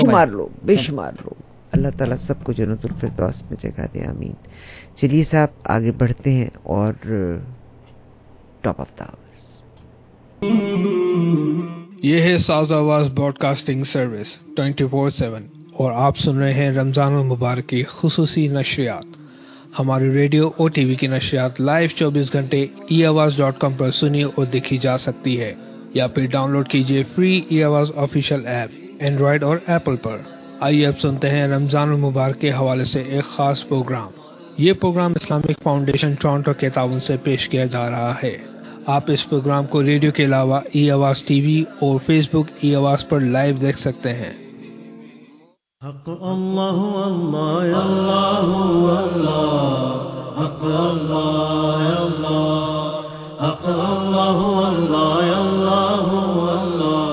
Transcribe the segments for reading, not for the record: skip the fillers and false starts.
बेशुमार लोग। अल्लाह ताला सबको जन्नतुल फिरदौस में जगह दे, आमीन। चलिए साहब आगे बढ़ते हैं और टॉप ऑफ द आवर्स। ये है साज आवाज ब्रॉडकास्टिंग सर्विस 24/7 और आप सुन रहे हैं रमजान मुबारक की खुसूसी नशरियात। हमारी रेडियो और टीवी की नशरियात लाइव 24 घंटे eAwaz.com पर सुनी और देखी जा सकती है, या फिर डाउनलोड कीजिए free eAwaz official app Android और एप्पल पर। आइए अब सुनते हैं रमजान मुबारक के हवाले से एक खास प्रोग्राम। ये प्रोग्राम इस्लामिक फाउंडेशन टोरंटो के ताउन से पेश किया जा रहा है। आप इस प्रोग्राम को रेडियो के अलावा eAwaz टीवी और फेसबुक eAwaz पर लाइव देख सकते हैं। हक अल्लाह अल्लाह अल्लाह अल्लाह हक अल्लाह अल्लाह हक अल्लाह अल्लाह अल्लाह।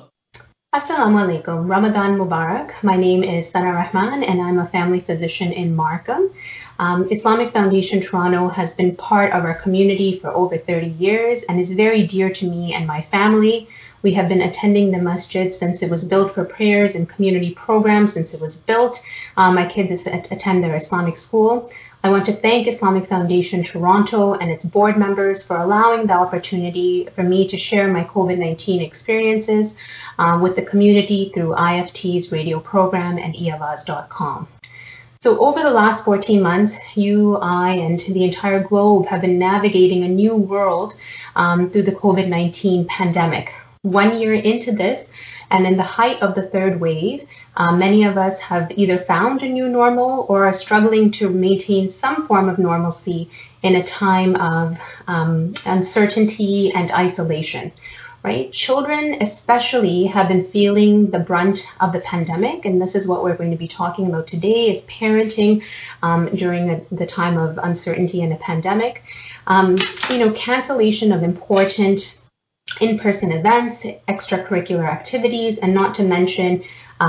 Assalamu alaikum. Ramadan Mubarak. My name is Sana Rahman and I'm a family physician in Markham. Islamic Foundation Toronto has been part of our community for over 30 years and is very dear to me and my family. We have been attending the masjid since it was built for prayers and community programs since it was built. My kids attend their Islamic school. I want to thank Islamic Foundation Toronto and its board members for allowing the opportunity for me to share my COVID-19 experiences with the community through IFT's radio program and eAwaz.com. So over the last 14 months, you, I, and the entire globe have been navigating a new world through the COVID-19 pandemic. 1 year into this, and in the height of the third wave, many of us have either found a new normal or are struggling to maintain some form of normalcy in a time of uncertainty and isolation. Right? Children especially have been feeling the brunt of the pandemic, and this is what we're going to be talking about today, is parenting during the time of uncertainty and a pandemic. Cancellation of important in-person events, extracurricular activities, and not to mention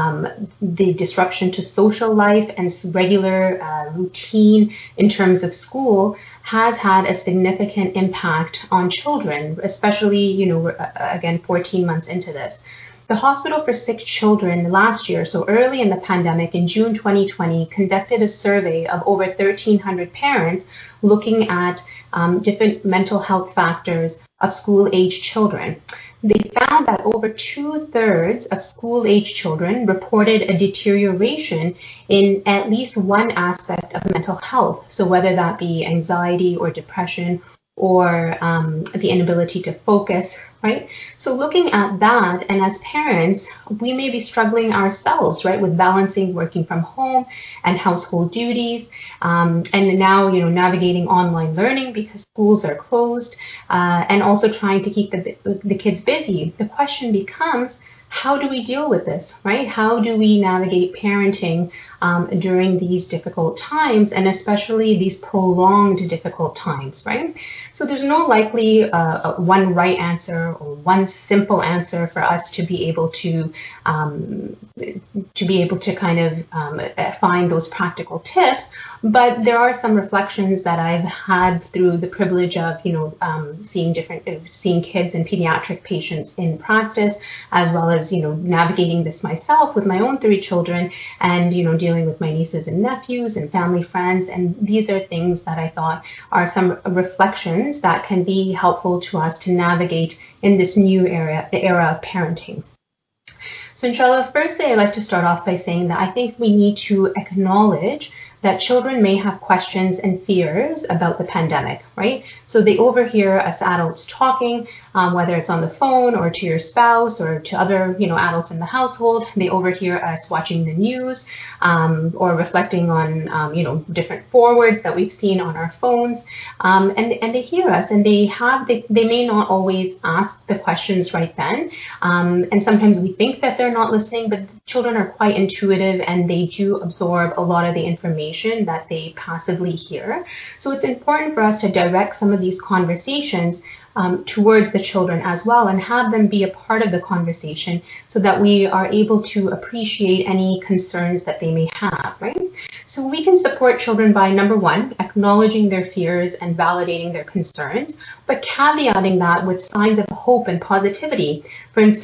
the disruption to social life and regular routine in terms of school has had a significant impact on children, especially, again, 14 months into this. The Hospital for Sick Children last year, so early in the pandemic, in June 2020, conducted a survey of over 1,300 parents looking at different mental health factors of school-age children. They found that over 2/3 of school-age children reported a deterioration in at least one aspect of mental health. So whether that be anxiety or depression or the inability to focus, right? So looking at that, and as parents, we may be struggling ourselves, right, with balancing working from home and household duties, and now, navigating online learning because schools are closed, and also trying to keep the kids busy. The question becomes, how do we deal with this, right? How do we navigate parenting during these difficult times, and especially these prolonged difficult times, right? So there's no likely one right answer or one simple answer for us to be able to kind of find those practical tips. But there are some reflections that I've had through the privilege of, seeing kids and pediatric patients in practice, as well as, navigating this myself with my own 3 children and, dealing with my nieces and nephews and family friends. And these are things that I thought are some reflections that can be helpful to us to navigate in this new era, the era of parenting. So inshallah, firstly, I'd like to start off by saying that I think we need to acknowledge that children may have questions and fears about the pandemic, right? So they overhear us adults talking, whether it's on the phone or to your spouse or to other, adults in the household. They overhear us watching the news, or reflecting on, different forwards that we've seen on our phones. And they hear us, and they may not always ask the questions right then. And sometimes we think that they're not listening, but children are quite intuitive and they do absorb a lot of the information that they passively hear. So it's important for us to direct some of these conversations towards the children as well, and have them be a part of the conversation so that we are able to appreciate any concerns that they may have, right? So we can support children by, number one, acknowledging their fears and validating their concerns, but caveating that with signs of hope and positivity. For instance,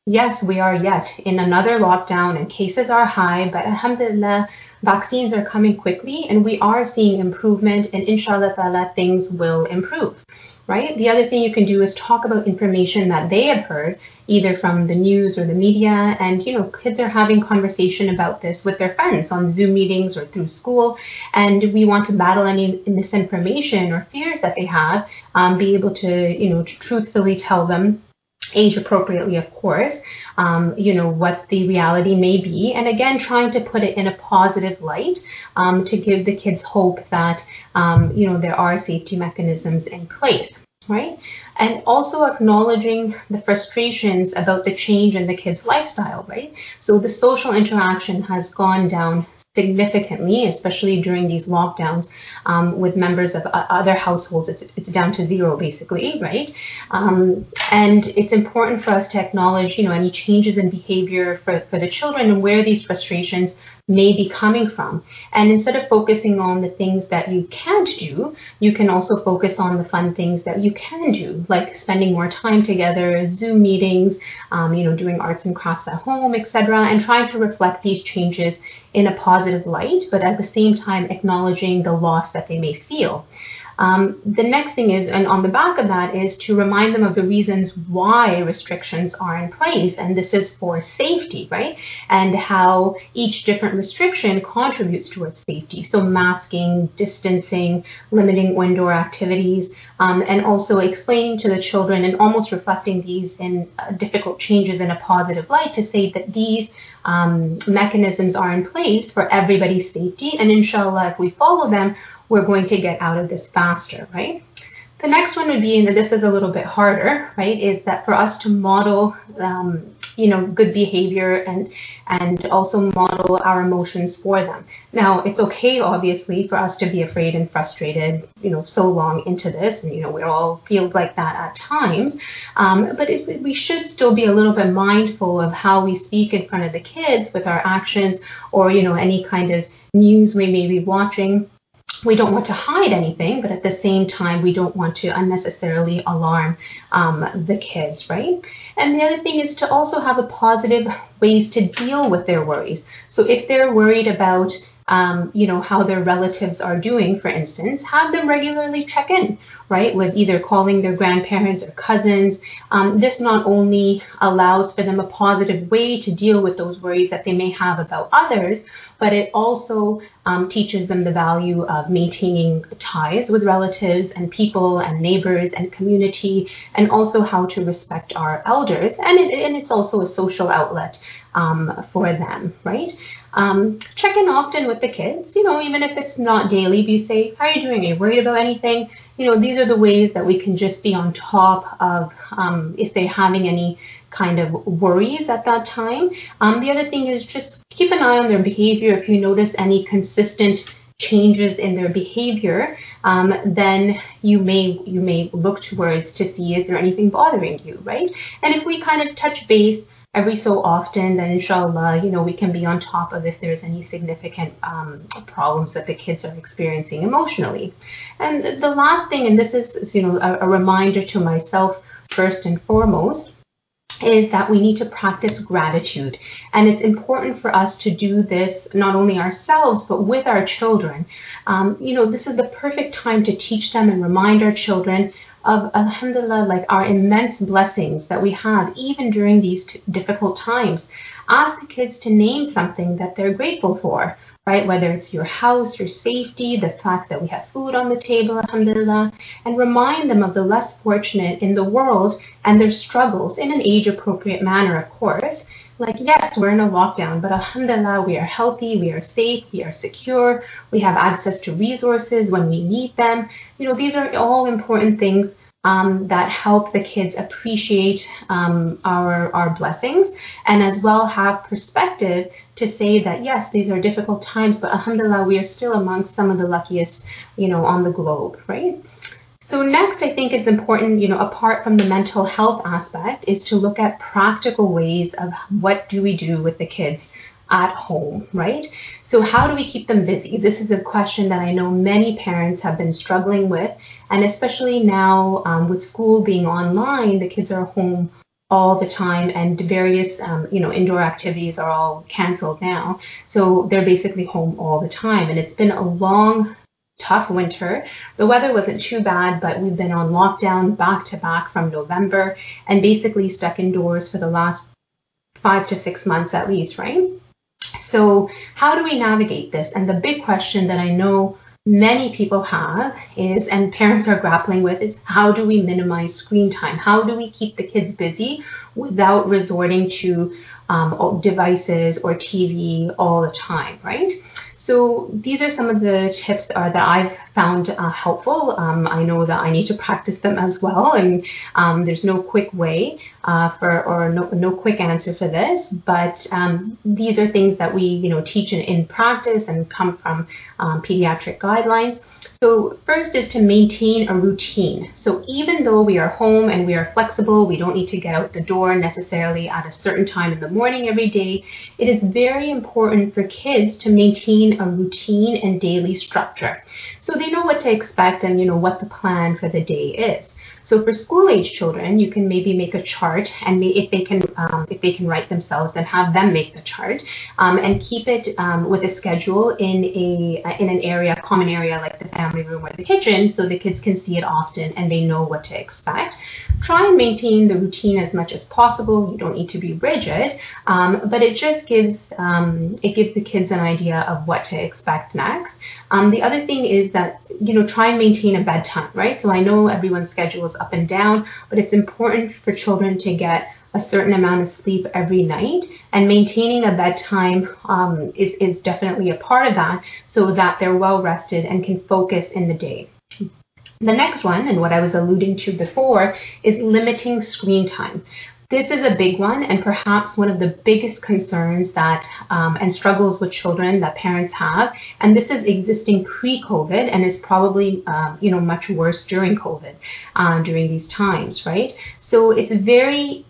Yes, we are yet in another lockdown and cases are high, but alhamdulillah, vaccines are coming quickly and we are seeing improvement and inshallah ta'ala things will improve, right? The other thing you can do is talk about information that they have heard either from the news or the media, and kids are having conversation about this with their friends on Zoom meetings or through school, and we want to battle any misinformation or fears that they have, be able to truthfully tell them, age appropriately, of course, what the reality may be. And again, trying to put it in a positive light, to give the kids hope that, there are safety mechanisms in place, right? And also acknowledging the frustrations about the change in the kids' lifestyle, right? So the social interaction has gone down significantly, especially during these lockdowns, with members of other households. It's down to zero, basically, right? And it's important for us to acknowledge, any changes in behavior for the children and where these frustrations may be coming from. And instead of focusing on the things that you can't do, you can also focus on the fun things that you can do, like spending more time together, Zoom meetings, doing arts and crafts at home, etc., and trying to reflect these changes in a positive light, but at the same time acknowledging the loss that they may feel. The next thing is, and on the back of that, is to remind them of the reasons why restrictions are in place. And this is for safety, right? And how each different restriction contributes towards safety. So masking, distancing, limiting indoor activities, and also explaining to the children and almost reflecting these in difficult changes in a positive light to say that these mechanisms are in place for everybody's safety. And inshallah, if we follow them, we're going to get out of this faster, right? The next one would be, and this is a little bit harder, right, is that for us to model, good behavior and also model our emotions for them. Now, it's okay, obviously, for us to be afraid and frustrated, so long into this, and, we all feel like that at times, but we should still be a little bit mindful of how we speak in front of the kids with our actions or, any kind of news we may be watching. We don't want to hide anything, but at the same time, we don't want to unnecessarily alarm the kids, right? And the other thing is to also have a positive ways to deal with their worries. So if they're worried about how their relatives are doing, for instance, have them regularly check in, right, with either calling their grandparents or cousins. This not only allows for them a positive way to deal with those worries that they may have about others, but it also teaches them the value of maintaining ties with relatives and people and neighbors and community, and also how to respect our elders. And it's also a social outlet for them, right? Check in often with the kids, even if it's not daily, you say, how are you doing? Are you worried about anything? These are the ways that we can just be on top of if they're having any kind of worries at that time. The other thing is just keep an eye on their behavior. If you notice any consistent changes in their behavior, then you may look towards to see, is there anything bothering you, right? And if we kind of touch base every so often, then inshallah, we can be on top of if there's any significant problems that the kids are experiencing emotionally. And the last thing, and this is, a reminder to myself first and foremost, is that we need to practice gratitude. And it's important for us to do this not only ourselves, but with our children. This is the perfect time to teach them and remind our children of, alhamdulillah, like our immense blessings that we have even during these difficult times. Ask the kids to name something that they're grateful for, right? Whether it's your house, your safety, the fact that we have food on the table, alhamdulillah, and remind them of the less fortunate in the world and their struggles in an age-appropriate manner, of course. Like, yes, we're in a lockdown, but alhamdulillah, we are healthy, we are safe, we are secure, we have access to resources when we need them. These are all important things that help the kids appreciate our blessings, and as well have perspective to say that, yes, these are difficult times, but alhamdulillah, we are still amongst some of the luckiest, on the globe, right? So next, I think it's important, apart from the mental health aspect, is to look at practical ways of what do we do with the kids at home, right? So how do we keep them busy? This is a question that I know many parents have been struggling with, and especially now with school being online, the kids are home all the time, and various indoor activities are all canceled now. So they're basically home all the time, and it's been a long, tough winter. The weather wasn't too bad, but we've been on lockdown back to back from November and basically stuck indoors for the last 5 to 6 months at least, right? So how do we navigate this? And the big question that I know many people have is, and parents are grappling with, is how do we minimize screen time? How do we keep the kids busy without resorting to devices or TV all the time, right? So these are some of the tips that I've found helpful. I know that I need to practice them as well, and there's no quick way no quick answer for this. But these are things that we teach in practice and come from pediatric guidelines. So first is to maintain a routine. So even though we are home and we are flexible, we don't need to get out the door necessarily at a certain time in the morning every day, it is very important for kids to maintain a routine and daily structure. So they know what to expect and what the plan for the day is. So for school-age children, you can maybe make a chart, and if they can write themselves, then have them make the chart, and keep it with a schedule in an area, common area like the family room or the kitchen, so the kids can see it often and they know what to expect. Try and maintain the routine as much as possible. You don't need to be rigid, but it just gives the kids an idea of what to expect next. The other thing is that try and maintain a bedtime, right? So I know everyone's schedule is up and down, but it's important for children to get a certain amount of sleep every night, and maintaining a bedtime is definitely a part of that, so that they're well rested and can focus in the day. The next one, and what I was alluding to before, is limiting screen time. This is a big one, and perhaps one of the biggest concerns that and struggles with children that parents have. And this is existing pre-COVID, and is probably much worse during COVID, during these times, right? So it's very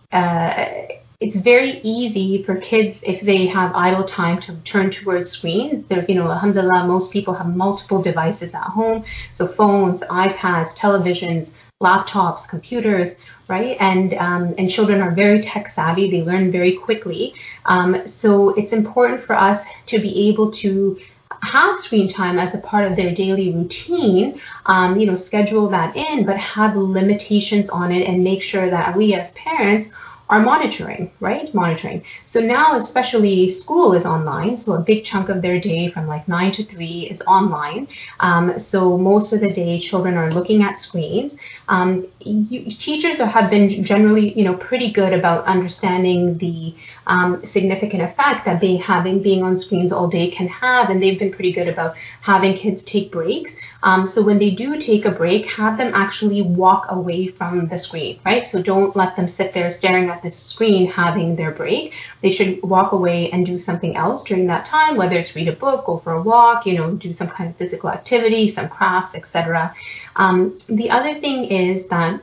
easy for kids, if they have idle time, to turn towards screens. There's, alhamdulillah, most people have multiple devices at home. So phones, iPads, televisions, laptops, computers, right? And children are very tech savvy. They learn very quickly. So it's important for us to be able to have screen time as a part of their daily routine, schedule that in, but have limitations on it, and make sure that we as parents are monitoring, right? Monitoring. So now, especially, school is online. So a big chunk of their day from like 9 to 3 is online. So most of the day, children are looking at screens. Teachers have been generally, pretty good about understanding the significant effect that being on screens all day can have, and they've been pretty good about having kids take breaks. So when they do take a break, have them actually walk away from the screen, right? So don't let them sit there staring at the screen having their break. They should walk away and do something else during that time, whether it's read a book, go for a walk, do some kind of physical activity, some crafts, etc. The other thing is that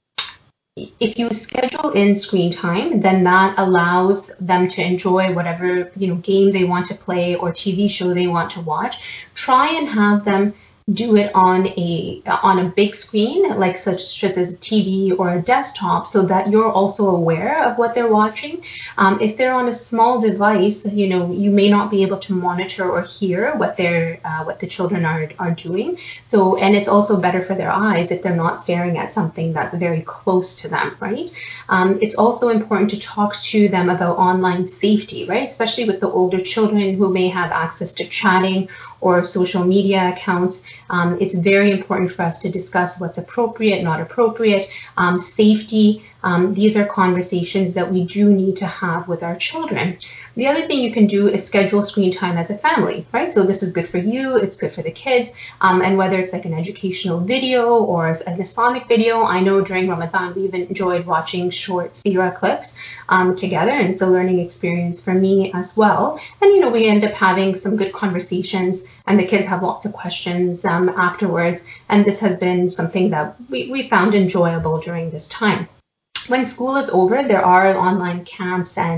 if you schedule in screen time, then that allows them to enjoy whatever game they want to play or TV show they want to watch. Try and have them do it on a big screen, like such as a TV or a desktop, so that you're also aware of what they're watching. If they're on a small device, you may not be able to monitor or hear what the children are doing. So, and it's also better for their eyes if they're not staring at something that's very close to them, right? It's also important to talk to them about online safety, right? Especially with the older children who may have access to chatting or social media accounts. It's very important for us to discuss what's appropriate, not appropriate, safety. These are conversations that we do need to have with our children. The other thing you can do is schedule screen time as a family, right? So this is good for you, it's good for the kids, and whether it's like an educational video or an Islamic video. I know during Ramadan we've enjoyed watching short seerah clips together, and it's a learning experience for me as well. And we end up having some good conversations, and the kids have lots of questions afterwards, and this has been something that we found enjoyable during this time. When school is over, there are online camps and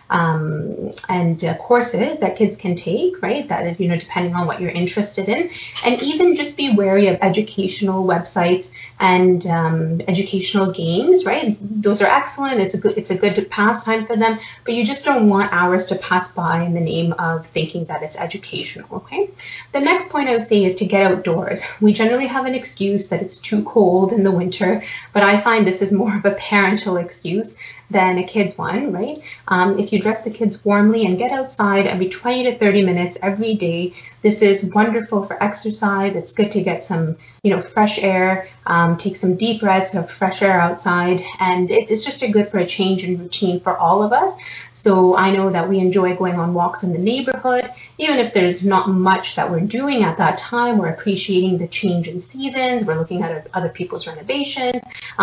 courses that kids can take, right? That is, depending on what you're interested in. And even just be wary of educational websites and educational games, right? Those are excellent. It's a good pastime for them, but you just don't want hours to pass by in the name of thinking that it's educational, okay? The next point I would say is to get outdoors. We generally have an excuse that it's too cold in the winter, but I find this is more of a parental excuse than a kid's one, right? If you dress the kids warmly and get outside every 20 to 30 minutes every day, this is wonderful for exercise. It's good to get some, fresh air, take some deep breaths of fresh air outside, and it's just good for a change in routine for all of us. So I know that we enjoy going on walks in the neighborhood. Even if there's not much that we're doing at that time, we're appreciating the change in seasons. We're looking at other people's renovations.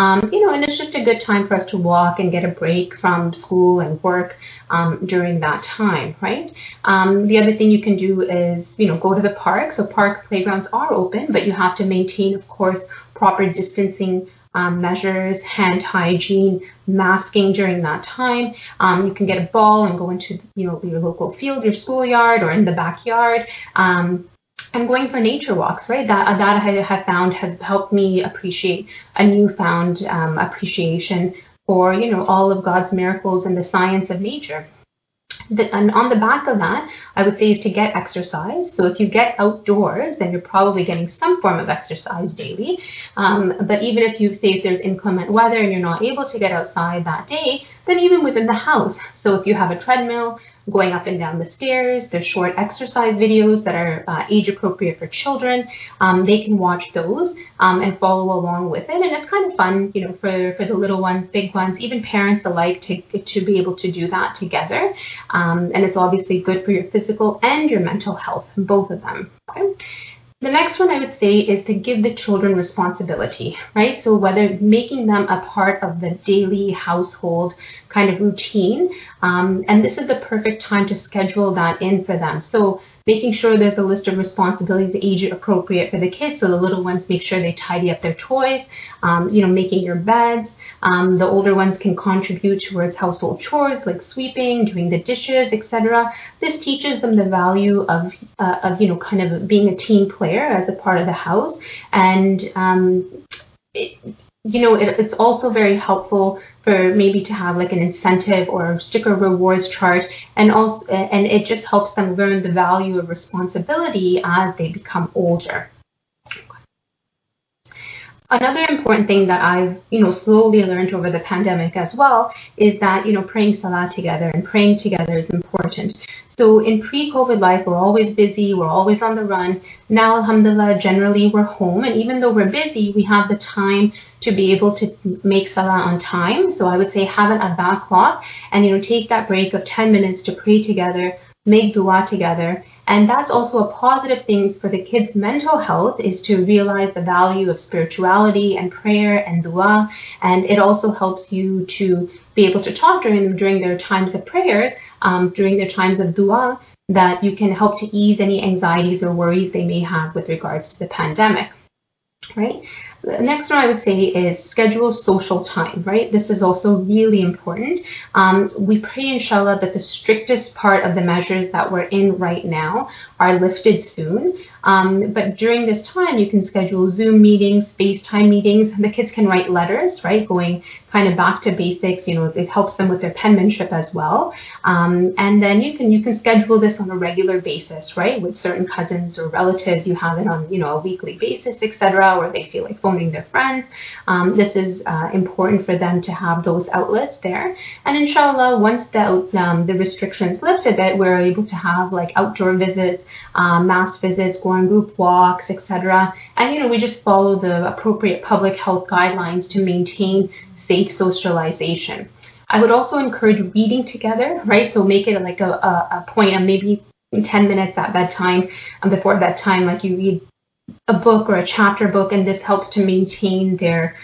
And it's just a good time for us to walk and get a break from school and work during that time, right? The other thing you can do is, go to the park. So park playgrounds are open, but you have to maintain, of course, proper distancing measures, hand hygiene, masking during that time. You can get a ball and go into, your local field, your schoolyard, or in the backyard. And going for nature walks, right? That I have found has helped me appreciate a newfound appreciation for, all of God's miracles and the science of nature. And on the back of that, I would say is to get exercise. So if you get outdoors, then you're probably getting some form of exercise daily. But even if there's inclement weather and you're not able to get outside that day, then even within the house. So if you have a treadmill, going up and down the stairs, there's short exercise videos that are age appropriate for children. They can watch those and follow along with it. And it's kind of fun, for the little ones, big ones, even parents alike to be able to do that together. And it's obviously good for your physical and your mental health, both of them. Okay? The next one I would say is to give the children responsibility, right? So whether making them a part of the daily household kind of routine, and this is the perfect time to schedule that in for them. So making sure there's a list of responsibilities age appropriate for the kids. So the little ones make sure they tidy up their toys, making your beds. The older ones can contribute towards household chores like sweeping, doing the dishes, etc. This teaches them the value of kind of being a team player as a part of the house. And, it's also very helpful for maybe to have like an incentive or sticker rewards chart, and it just helps them learn the value of responsibility as they become older. Another important thing that I've, slowly learned over the pandemic as well is that, praying Salah together and praying together is important. So in pre-COVID life, we're always busy, we're always on the run. Now, alhamdulillah, generally we're home, and even though we're busy, we have the time to be able to make Salah on time. So I would say have an adhan clock and, take that break of 10 minutes to pray together, make dua together. And that's also a positive thing for the kids' mental health, is to realize the value of spirituality and prayer and dua. And it also helps you to be able to talk during their times of prayer, during their times of dua, that you can help to ease any anxieties or worries they may have with regards to the pandemic, right? The next one I would say is schedule social time, right? This is also really important. We pray, inshallah, that the strictest part of the measures that we're in right now are lifted soon. But during this time, you can schedule Zoom meetings, FaceTime meetings. The kids can write letters, right? Going kind of back to basics. It helps them with their penmanship as well. And then you can schedule this on a regular basis, right? With certain cousins or relatives, you have it on, a weekly basis, etc., or they feel like phoning their friends. This is important for them to have those outlets there. And inshallah, once the restrictions lift a bit, we're able to have like outdoor visits, mass visits, go on group walks, etc. And, we just follow the appropriate public health guidelines to maintain safe socialization. I would also encourage reading together, right? So make it like a point of maybe 10 minutes at bedtime, before bedtime, like you read a book or a chapter book, and this helps to maintain their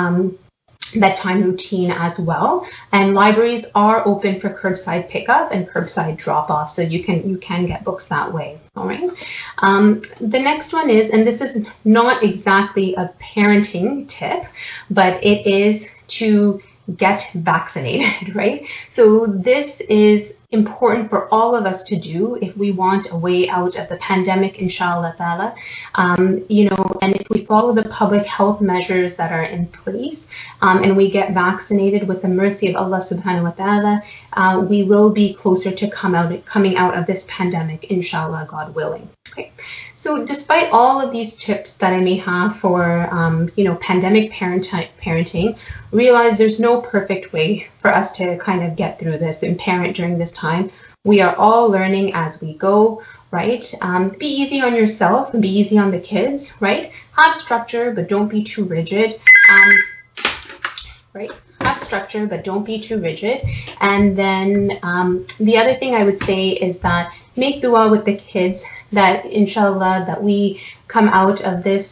bedtime routine as well. And libraries are open for curbside pickup and curbside drop-off, so you can get books that way. All right. The next one is, and this is not exactly a parenting tip, but it is to get vaccinated, right? So this is important for all of us to do if we want a way out of the pandemic, inshallah ta'ala. And if we follow the public health measures that are in place, and we get vaccinated with the mercy of Allah subhanahu wa ta'ala, we will be closer to coming out of this pandemic, inshallah, God willing. Okay. So despite all of these tips that I may have for, pandemic parenting, realize there's no perfect way for us to kind of get through this and parent during this time. We are all learning as we go, right? Be easy on yourself and be easy on the kids, right? Have structure, but don't be too rigid. Right? Have structure, but don't be too rigid. And then the other thing I would say is that make dua with the kids, that inshallah that we come out of this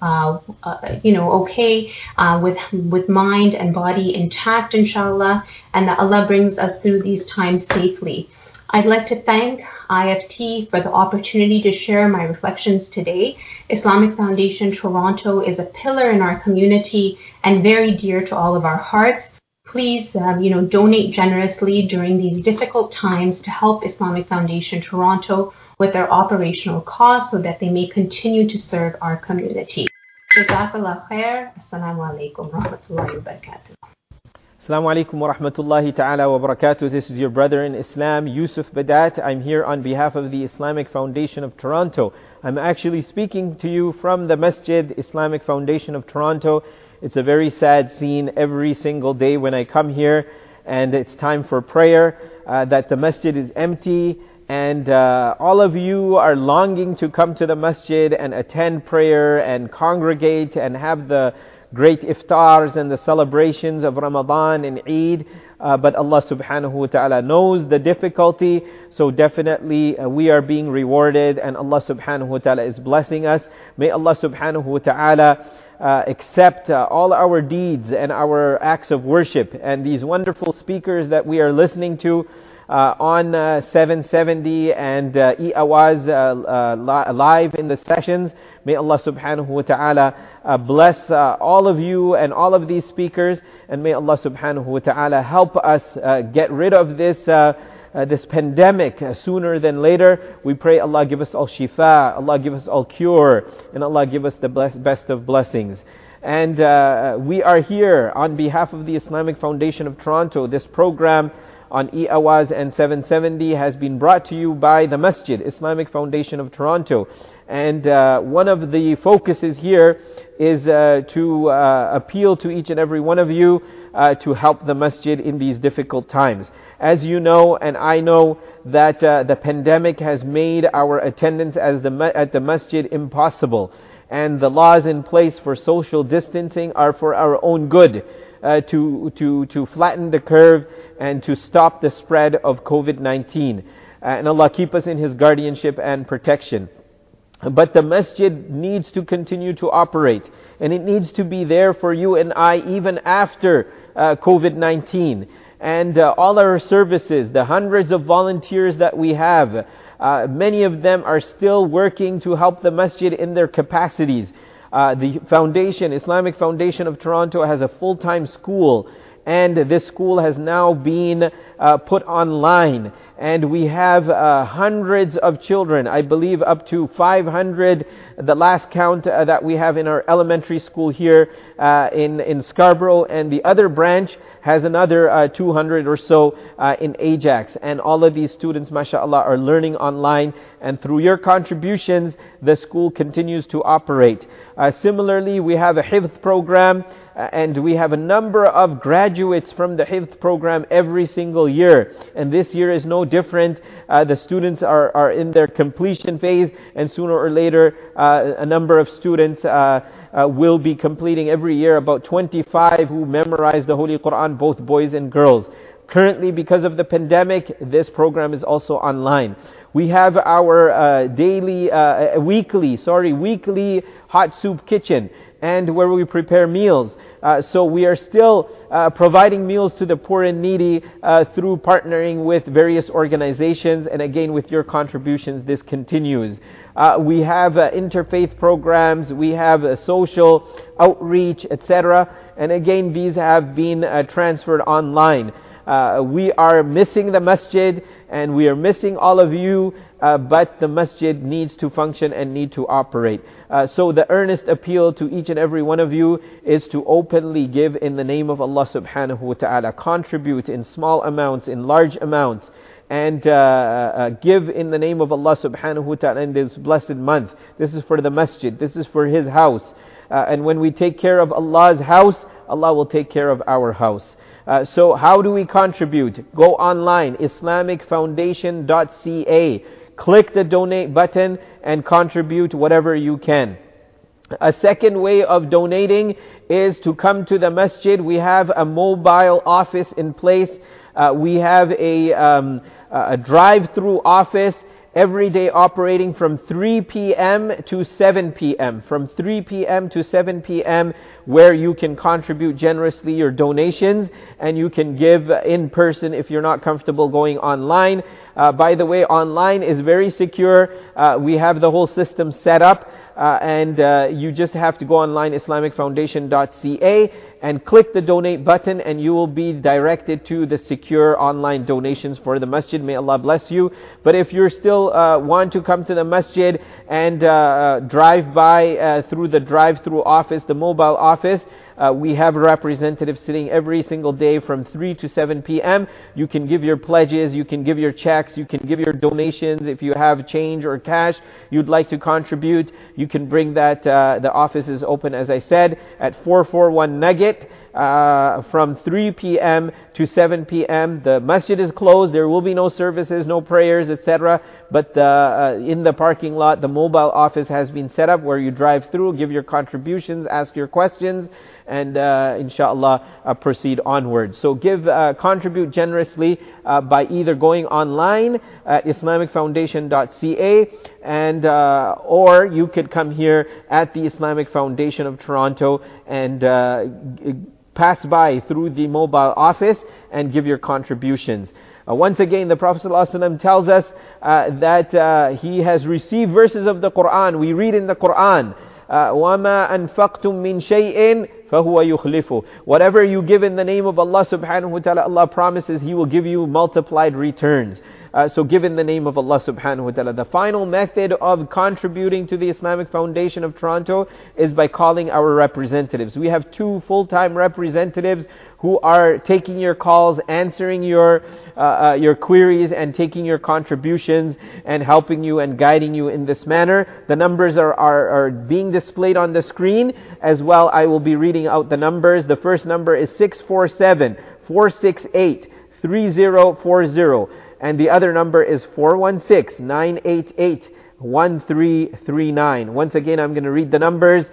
okay, with mind and body intact, inshallah, and that Allah brings us through these times safely. I'd like to thank IFT for the opportunity to share my reflections today. Islamic Foundation Toronto is a pillar in our community and very dear to all of our hearts. Please, donate generously during these difficult times to help Islamic Foundation Toronto with their operational costs so that they may continue to serve our community. Jazakallah khair. Assalamu alaikum wa rahmatullahi wa barakatuh. Assalamu alaikum wa rahmatullahi ta'ala wa barakatuh. This is your brother in Islam, Yusuf Badat. I'm here on behalf of the Islamic Foundation of Toronto. I'm actually speaking to you from the Masjid Islamic Foundation of Toronto. It's a very sad scene every single day when I come here and it's time for prayer, that the masjid is empty. And all of you are longing to come to the masjid and attend prayer and congregate and have the great iftars and the celebrations of Ramadan and Eid. But Allah subhanahu wa ta'ala knows the difficulty. So definitely we are being rewarded and Allah subhanahu wa ta'ala is blessing us. May Allah subhanahu wa ta'ala accept all our deeds and our acts of worship. And these wonderful speakers that we are listening to on 770 and e-Awaz live in the sessions. May Allah subhanahu wa ta'ala bless all of you and all of these speakers, and may Allah subhanahu wa ta'ala help us get rid of this pandemic sooner than later. We pray Allah give us all shifa, Allah give us all cure, and Allah give us the best of blessings. And we are here on behalf of the Islamic Foundation of Toronto. This program on e-Awaz and 770 has been brought to you by the Masjid Islamic Foundation of Toronto. And one of the focuses here is to appeal to each and every one of you to help the masjid in these difficult times. As you know, and I know, that the pandemic has made our attendance at the masjid impossible. And the laws in place for social distancing are for our own good, to flatten the curve and to stop the spread of COVID-19. And Allah keep us in His guardianship and protection. But the masjid needs to continue to operate, and it needs to be there for you and I even after COVID-19. And all our services, the hundreds of volunteers that we have, many of them are still working to help the masjid in their capacities. The foundation, Islamic Foundation of Toronto, has a full-time school, and this school has now been put online. And we have hundreds of children, I believe up to 500, the last count that we have in our elementary school here in Scarborough, and the other branch has another 200 or so in Ajax. And all of these students, mashallah, are learning online, and through your contributions, the school continues to operate. Similarly, we have a Hifz program, and we have a number of graduates from the Hifz program every single year. And this year is no different. The students are in their completion phase, and sooner or later, a number of students will be completing every year, about 25 who memorize the Holy Quran, both boys and girls. Currently, because of the pandemic, this program is also online. We have our weekly hot soup kitchen. and where we prepare meals. So we are still providing meals to the poor and needy through partnering with various organizations, and again with your contributions this continues. We have interfaith programs, we have social outreach, etc. And again, these have been transferred online. We are missing the masjid and we are missing all of you, but the masjid needs to function and need to operate. So the earnest appeal to each and every one of you is to openly give in the name of Allah subhanahu wa ta'ala. Contribute in small amounts, in large amounts, and give in the name of Allah subhanahu wa ta'ala in this blessed month. This is for the masjid, this is for His house. And when we take care of Allah's house, Allah will take care of our house. So how do we contribute? Go online, islamicfoundation.ca. Click the donate button and contribute whatever you can. A second way of donating is to come to the masjid. We have a mobile office in place. We have a drive-through office every day operating from 3 p.m. to 7 p.m. From 3 p.m. to 7 p.m. where you can contribute generously your donations and you can give in person if you're not comfortable going online. By the way, online is very secure. We have the whole system set up and you just have to go online, islamicfoundation.ca, and click the donate button and you will be directed to the secure online donations for the masjid. May Allah bless you. But if you're still want to come to the masjid and drive by through the drive-through office, the mobile office, we have representatives sitting every single day from 3 to 7 p.m. You can give your pledges, you can give your checks, you can give your donations. If you have change or cash you'd like to contribute, you can bring that. The office is open, as I said, at 441 Nugget from 3 p.m. to 7 p.m. The masjid is closed. There will be no services, no prayers, etc. But in the parking lot, the mobile office has been set up where you drive through, give your contributions, ask your questions, and inshallah proceed onwards. So contribute generously by either going online at islamicfoundation.ca and or you could come here at the Islamic Foundation of Toronto and pass by through the mobile office and give your contributions. Once again, the Prophet ﷺ tells us that he has received verses of the Quran. We read in the Quran, وَمَا أَنفَقْتُم مِّن شَيْءٍ فَهُوَ يُخْلِفُ. Whatever you give in the name of Allah subhanahu wa ta'ala, Allah promises He will give you multiplied returns. So give in the name of Allah subhanahu wa ta'ala. The final method of contributing to the Islamic Foundation of Toronto is by calling our representatives. We have 2 full-time representatives who are taking your calls, answering your queries and taking your contributions and helping you and guiding you in this manner. The numbers are being displayed on the screen as well. I will be reading out the numbers. The first number is 647-468-3040 and the other number is 416-988-1339. Once again, I'm going to read the numbers.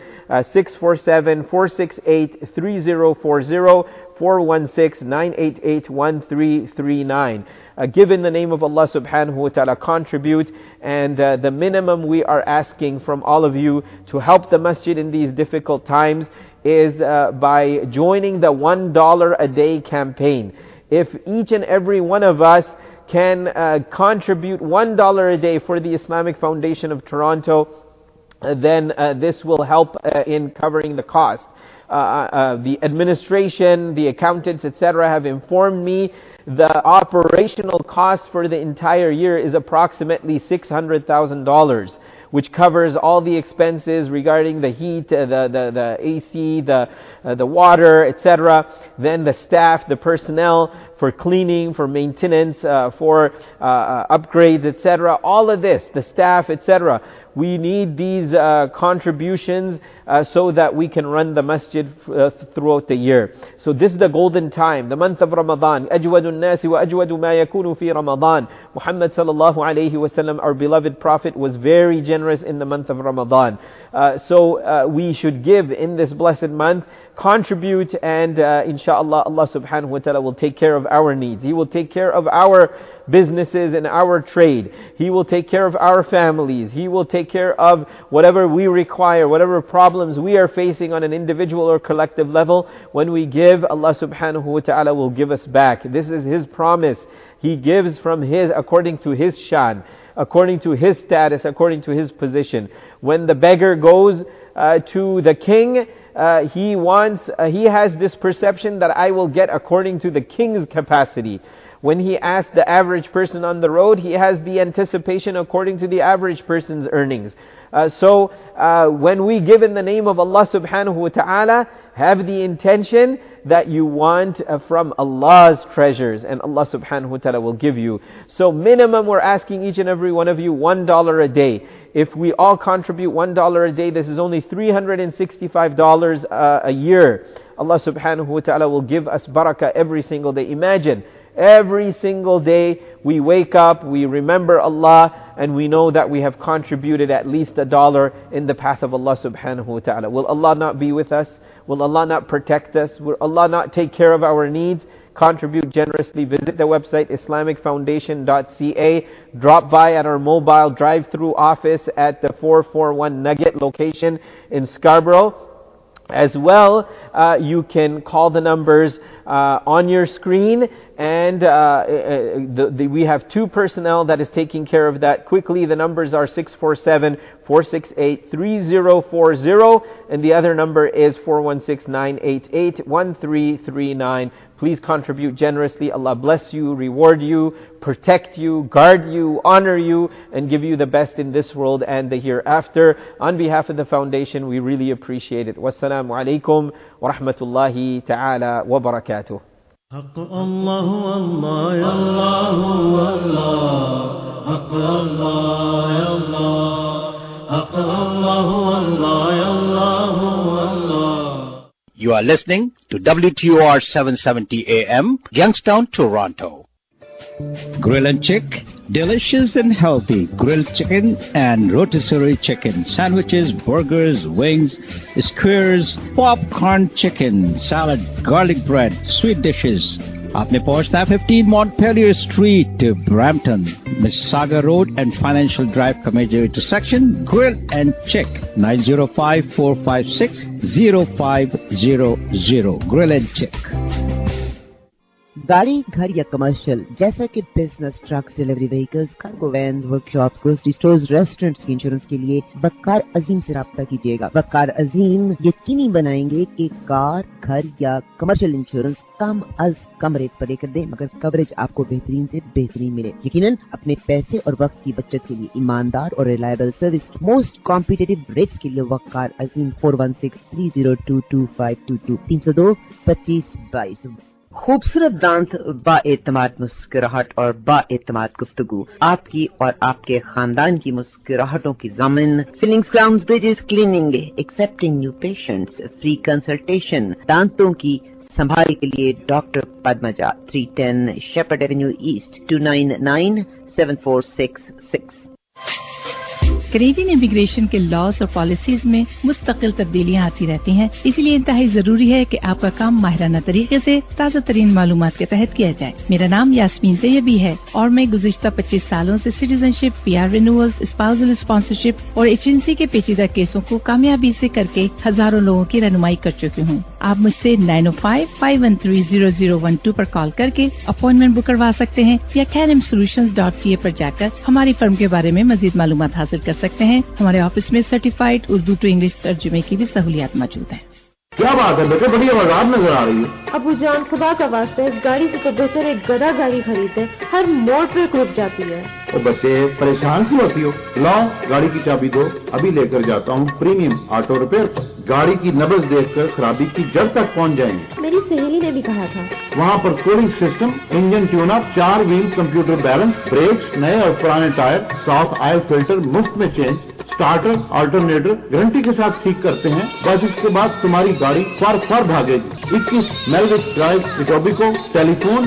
647-468-3040, 416-988-1339. Give in the name of Allah subhanahu wa ta'ala, contribute, and the minimum we are asking from all of you to help the masjid in these difficult times is by joining the $1 a day campaign. If each and every one of us can contribute $1 a day for the Islamic Foundation of Toronto, then this will help in covering the cost. The administration, the accountants, etc. have informed me the operational cost for the entire year is approximately $600,000, which covers all the expenses regarding the heat, the AC, the water, etc. Then the staff, the personnel for cleaning, for maintenance, for upgrades, etc. All of this, the staff, etc. We need these contributions so that we can run the masjid throughout the year. So this is the golden time, the month of Ramadan. أجود الناس وأجود ما يكون في رمضان. Muhammad sallallahu alayhi wasallam, our beloved Prophet, was very generous in the month of Ramadan. So we should give in this blessed month, contribute, and inshallah Allah subhanahu wa ta'ala will take care of of our needs. He will take care of our businesses and our trade. He will take care of our families. He will take care of whatever we require, whatever problems we are facing on an individual or collective level. When we give, Allah subhanahu wa ta'ala will give us back. This is His promise. He gives from His, according to His shan, according to His status, according to His position. When the beggar goes to the king, he has this perception that I will get according to the king's capacity. When he asks the average person on the road, he has the anticipation according to the average person's earnings. So when we give in the name of Allah subhanahu wa ta'ala, have the intention that you want from Allah's treasures, and Allah subhanahu wa ta'ala will give you. So minimum, we're asking each and every one of you $1 a day. If we all contribute $1 a day, this is only $365 a year. Allah subhanahu wa ta'ala will give us barakah every single day. Imagine, every single day we wake up, we remember Allah, and we know that we have contributed at least $1 in the path of Allah subhanahu wa ta'ala. Will Allah not be with us? Will Allah not protect us? Will Allah not take care of our needs? Contribute generously. Visit the website islamicfoundation.ca. Drop by at our mobile drive-through office at the 441 Nugget location in Scarborough. As well, you can call the numbers on your screen, and we have 2 personnel that is taking care of that. Quickly, the numbers are 647-468-3040, and the other number is 416-988-1339. Please contribute generously. Allah bless you, reward you, protect you, guard you, honor you, and give you the best in this world and the hereafter. On behalf of the foundation, we really appreciate it. Wassalamu alaikum wa rahmatullahi ta'ala wa barakatuh. حق الله والله يا الله والله حق الله يا الله حق الله والله يا الله والله. You are listening to WTOR 770 AM, Youngstown, Toronto. Grill and Chick, delicious and healthy grilled chicken and rotisserie chicken, sandwiches, burgers, wings, skewers, popcorn chicken, salad, garlic bread, sweet dishes. आपने पहुंचना है 15 Montpelier Street, Brampton, Mississauga Road and Financial Drive का major intersection. Grill and Chick, 905-456-0500. Grill and Chick. गाड़ी, घर या commercial जैसा कि business, trucks, delivery vehicles, cargo vans, workshops, grocery stores, restaurants की इंश्योरेंस के लिए वक़ार अजीम से राब्ता कीजिएगा। वक़ार अजीम यकीनी बनाएंगे कि कार, घर या कमर्शियल इंश्योरेंस कम अज कम रेट पर लेकर दें, मगर कवरेज आपको बेहतरीन से बेहतरीन मिले। यकीनन अपने पैसे और वक्त की बचत के लिए ईमानदार और रिलायबल सर्विस की मोस्ट कॉम्पिटिटिव रेट्स के लिए वक़ार अजीम 416-302-2522 302-2522। खूबसूरत दांत, बाएतमाद मुस्कुराहट और बाएतमाद गुफ्तगू, आपकी और आपके खानदान की मुस्कुराहटों की ज़मीन। Fillings, crowns, bridges, cleaning, accepting new patients, free consultation, दांतों की संभाल के लिए doctor Padmaja, 310 Shepard avenue east, 29974666। Canadian immigration के लॉज और पॉलिसीज में मुस्तकिल तब्दीलियां आती रहती हैं, इसलिए इंतहाई जरूरी है कि आपका काम माहिराना तरीके से ताज़ा तरीन मालूमात के तहत किया जाए। मेरा नाम यास्मीन तैयबी है और मैं गुज़िश्ता 25 सालों से citizenship, PR renewals, spousal sponsorship और एजेंसी के पेचीदा केसों को कामयाबी से करके हजारों लोगों की रहनुमाई कर चुकी हूँ। आप मुझसे 905-513-0012 पर कॉल करके अपॉइंटमेंट बुक करवा सकते हैं या canimsolutions.ca पर जाकर हमारी फर्म के बारे में मजीद मालूमात हासिल कर सकते हैं। हमारे ऑफिस में सर्टिफाइड उर्दू टू इंग्लिश तर्जुमे की भी सहूलियत मौजूद है। क्या बात है बेटे, बड़ी आवाज़ नजर आ रही है। अबू जान, खुदा का वास्ता है, इस गाड़ी से तो बेहतर एक गधा गाड़ी खरीदे, हर मोड़ पे रुक जाती है। तो बच्चे परेशान क्यों होती हो? लाओ गाड़ी की चाबी दो, अभी लेकर जाता हूँ प्रीमियम ऑटो रिपेयर पर। गाड़ी की नब्ज देखकर खराबी की जड़ तक पहुँच जाएंगे। मेरी सहेली ने भी कहा था। वहाँ पर cooling system, engine tune up, 4 wheel computer balance, brakes, नए और पुराने टायर, साफ ऑयल फिल्टर मुफ्त में चेंज, स्टार्टर, अल्टरनेटर गारंटी के साथ ठीक करते हैं। बस इसके बाद तुम्हारी गाड़ी फर भागेगी। 21 Melwich drive, Etobicoke. Telephone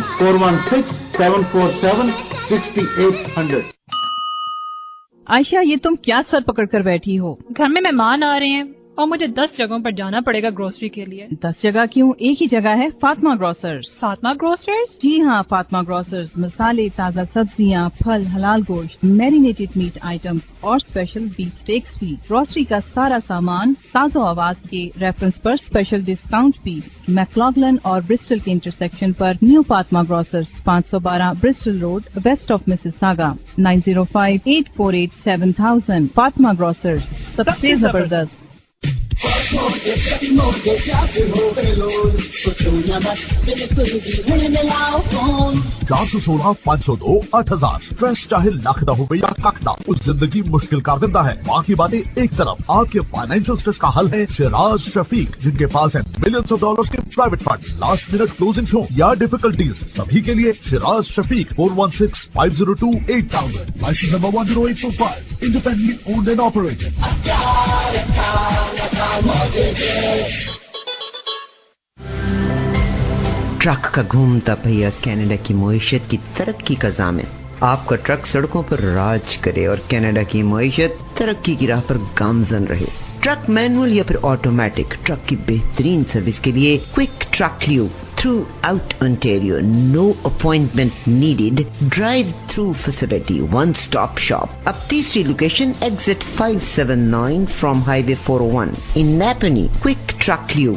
416-747-6800। Ayesha, ये तुम क्या सर पकड़ कर बैठी हो? घर में मेहमान आ रहे हैं اور مجھے 10 جگہوں پر جانا پڑے گا گروسری کے لیے. 10 جگہ کیوں، ایک ہی جگہ ہے، فاطمہ گروسرز. فاطمہ گروسرز؟ جی ہاں، فاطمہ گروسرز مسالے، تازہ سبزیاں، پھل، حلال گوشت، میرینیٹڈ میٹ آئٹمز اور اسپیشل بیف اسٹیکس بھی. گروسری کا سارا سامان ساز و آواز کے ریفرنس پر اسپیشل ڈسکاؤنٹ بھی. میکلاگلن اور برسٹل کے انٹرسیکشن پر new Fatima grocers, 512 Bristol road, west of Mississauga. 9058487000. Fatima grocers, سب سے زبردست. 416-502-8000. اسٹریس چاہے لاکھتا ہو یا کاکتا، اس زندگی مشکل کر دیتا ہے. باقی باتیں ایک طرف، آپ کے فائنینشیل اسٹریس کا حل ہے شیراز شفیق، جن کے پاس ہے ملینز آف ڈالرز کے private fund. Last minute closing show یا ڈیفیکلٹیز، سبھی کے لیے Shiraz Shafiq. 416-502-8000. License number 10845. Independently owned and operated. Truck کا گھومتا پہیا کینیڈا کی معیشت کی ترقی کا ضامن. آپ کا ٹرک سڑکوں پر راج کرے اور کینیڈا کی معیشت ترقی کی راہ پر گامزن رہے. ٹرک مینول یا پھر آٹومیٹک، ٹرک کی بہترین سروس کے لیے quick truck lube throughout Ontario. No appointment needed. Drive through facility. One stop shop. اب تیسری location exit 579 from highway 401 in Napanee. Quick truck lube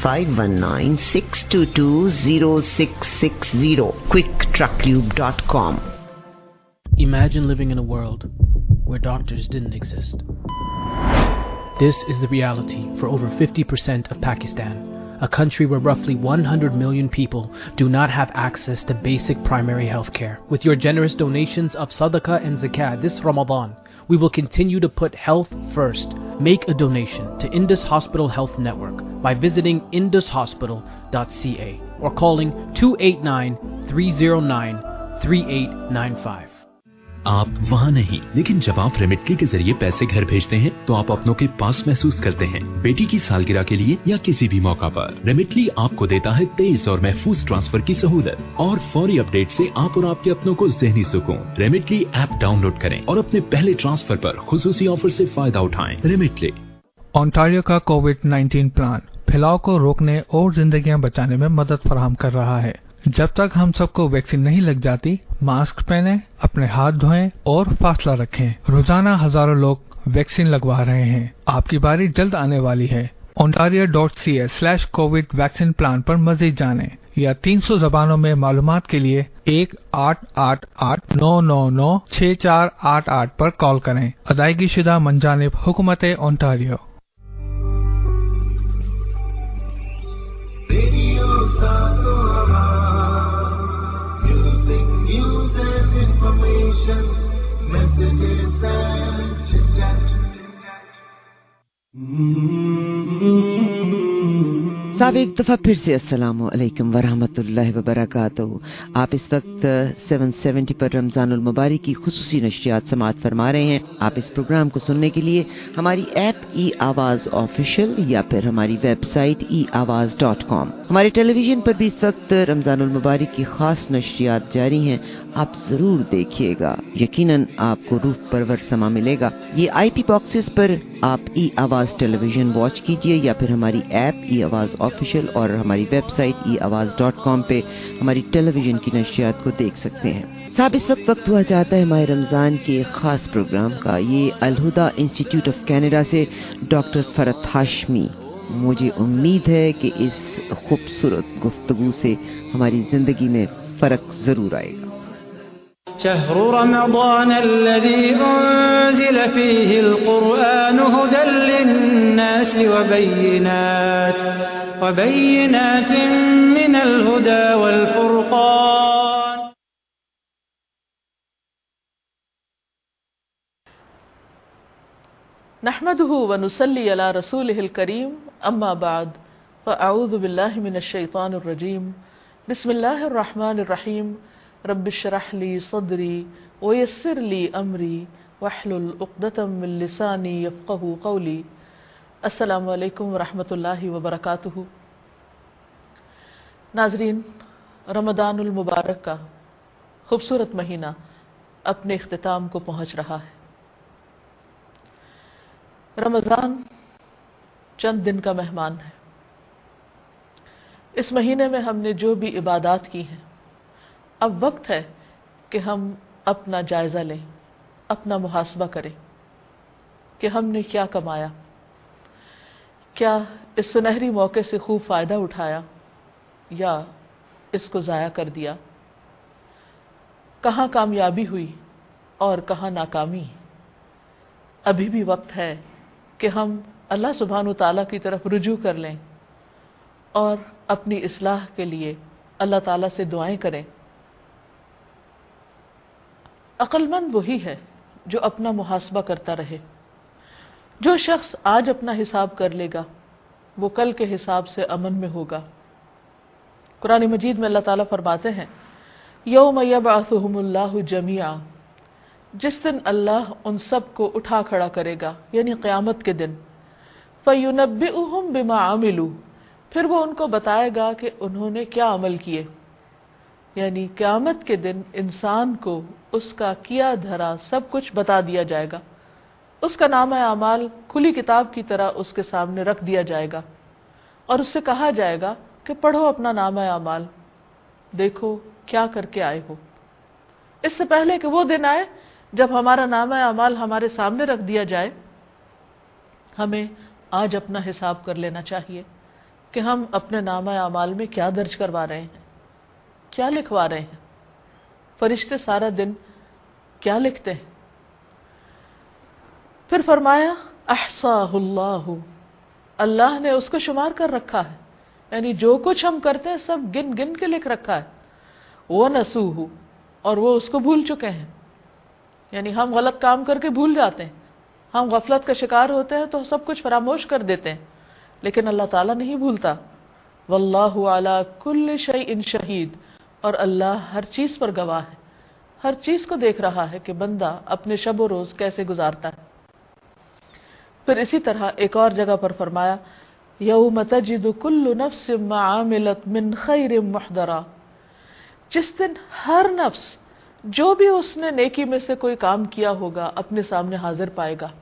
519-622-0660. quicktrucklube.com. Imagine living in a world where doctors didn't exist. This is the reality for over 50% of Pakistan, a country where roughly 100 million people do not have access to basic primary health care. With your generous donations of Sadaqah and Zakat this Ramadan, we will continue to put health first. Make a donation to Indus Hospital Health Network by visiting indushospital.ca or calling 289-309-3895. آپ وہاں نہیں، لیکن جب آپ ریمیٹلی کے ذریعے پیسے گھر بھیجتے ہیں تو آپ اپنوں کے پاس محسوس کرتے ہیں. بیٹی کی سالگرہ کے لیے یا کسی بھی موقع پر ریمیٹلی آپ کو دیتا ہے تیز اور محفوظ ٹرانسفر کی سہولت اور فوری اپڈیٹ سے آپ اور آپ کے اپنوں کو ذہنی سکون. ریمیٹلی ایپ ڈاؤن لوڈ کریں اور اپنے پہلے ٹرانسفر پر خصوصی آفر سے فائدہ اٹھائیں. ریمیٹلی. اونٹاریو کا کووڈ-19 پلان پھیلاؤ کو روکنے اور زندگیاں بچانے میں مدد فراہم کر رہا ہے. جب تک ہم سب کو ویکسین نہیں لگ جاتی، ماسک پہنیں، اپنے ہاتھ دھوئیں اور فاصلہ رکھیں. روزانہ ہزاروں لوگ ویکسین لگوا رہے ہیں. آپ کی باری جلد آنے والی ہے. ontario.ca/covid ویکسین پلان پر مزید جانیں یا 300 زبانوں میں معلومات کے لیے 1-888-999-6488 پر کال کریں. ادائیگی شدہ من جانب حکومت اونٹاریو. صاحب ایک دفعہ پھر سے السلام علیکم ورحمۃ اللہ وبرکاتہ. آپ اس وقت 770 پر رمضان المبارک کی خصوصی نشریات سماعت فرما رہے ہیں. آپ اس پروگرام کو سننے کے لیے ہماری ایپ ای آواز آفیشیل یا پھر ہماری ویب سائٹ eAwaz.com. ہمارے ٹیلی ویژن پر بھی اس وقت رمضان المبارک کی خاص نشریات جاری ہیں. آپ ضرور دیکھیے گا، یقیناً آپ کو روح پرور سما ملے گا. یہ IP باکسز پر آپ ای آواز ٹیلی ویژن واچ کیجئے یا پھر ہماری ایپ ای آواز آفیشیل اور ہماری ویب سائٹ eAwaz.com پہ ہماری ٹیلی ویژن کی نشریات کو دیکھ سکتے ہیں. صاحب اس وقت ہوا جاتا ہے ماہ رمضان کے خاص پروگرام کا. یہ الہدا انسٹیٹیوٹ آف کینیڈا سے ڈاکٹر فرت ہاشمی. مجھے امید ہے کہ اس خوبصورت گفتگو سے ہماری زندگی میں فرق ضرور آئے گا. شهر رمضان الذي أنزل فيه القرآن هدى للناس وبينات من الهدى والفرقان. نحمده ونصلي على رسوله الكريم أما بعد فأعوذ بالله من الشيطان الرجيم. بسم الله الرحمن الرحيم. رب اشرح لي صدري ويسر لي امري واحلل عقدة من لساني يفقهوا قولي. السلام علیکم ورحمۃ اللہ وبرکاتہ. ناظرین، رمضان المبارک کا خوبصورت مہینہ اپنے اختتام کو پہنچ رہا ہے. رمضان چند دن کا مہمان ہے. اس مہینے میں ہم نے جو بھی عبادات کی ہیں، اب وقت ہے کہ ہم اپنا جائزہ لیں، اپنا محاسبہ کریں کہ ہم نے کیا کمایا، کیا اس سنہری موقع سے خوب فائدہ اٹھایا یا اس کو ضائع کر دیا، کہاں کامیابی ہوئی اور کہاں ناکامی. ابھی بھی وقت ہے کہ ہم اللہ سبحانہ وتعالیٰ کی طرف رجوع کر لیں اور اپنی اصلاح کے لیے اللہ تعالیٰ سے دعائیں کریں. عقل مند وہی ہے جو اپنا محاسبہ کرتا رہے. جو شخص آج اپنا حساب کر لے گا وہ کل کے حساب سے امن میں ہوگا. قرآن مجید میں اللہ تعالیٰ فرماتے ہیں یوم یبعثہم اللہ جمیعا، جس دن اللہ ان سب کو اٹھا کھڑا کرے گا یعنی قیامت کے دن. فینبئہم بما عملوا، پھر وہ ان کو بتائے گا کہ انہوں نے کیا عمل کیے. یعنی قیامت کے دن انسان کو اس کا کیا دھرا سب کچھ بتا دیا جائے گا. اس کا نامہ اعمال کھلی کتاب کی طرح اس کے سامنے رکھ دیا جائے گا اور اس سے کہا جائے گا کہ پڑھو اپنا نامہ اعمال، دیکھو کیا کر کے آئے ہو. اس سے پہلے کہ وہ دن آئے جب ہمارا نامہ اعمال ہمارے سامنے رکھ دیا جائے، ہمیں آج اپنا حساب کر لینا چاہیے کہ ہم اپنے نامہ اعمال میں کیا درج کروا رہے ہیں، کیا لکھوا رہے ہیں. فرشتے سارا دن کیا لکھتے ہیں. پھر فرمایا احصاہ اللہ، اللہ نے اس کو شمار کر رکھا ہے، یعنی جو کچھ ہم کرتے ہیں سب گن گن کے لکھ رکھا ہے. وَنَسُوهُ، اور وہ اس کو بھول چکے ہیں. یعنی ہم غلط کام کر کے بھول جاتے ہیں، ہم غفلت کا شکار ہوتے ہیں تو سب کچھ فراموش کر دیتے ہیں، لیکن اللہ تعالیٰ نہیں بھولتا. واللہ علی کل شیء شہید، اور اللہ ہر چیز پر گواہ ہے، ہر چیز کو دیکھ رہا ہے کہ بندہ اپنے شب و روز کیسے گزارتا ہے. پھر اسی طرح ایک اور جگہ پر فرمایا یوم تجد کل نفس ما عملت من خیر محضرا، جس دن ہر نفس جو بھی اس نے نیکی میں سے کوئی کام کیا ہوگا اپنے سامنے حاضر پائے گا.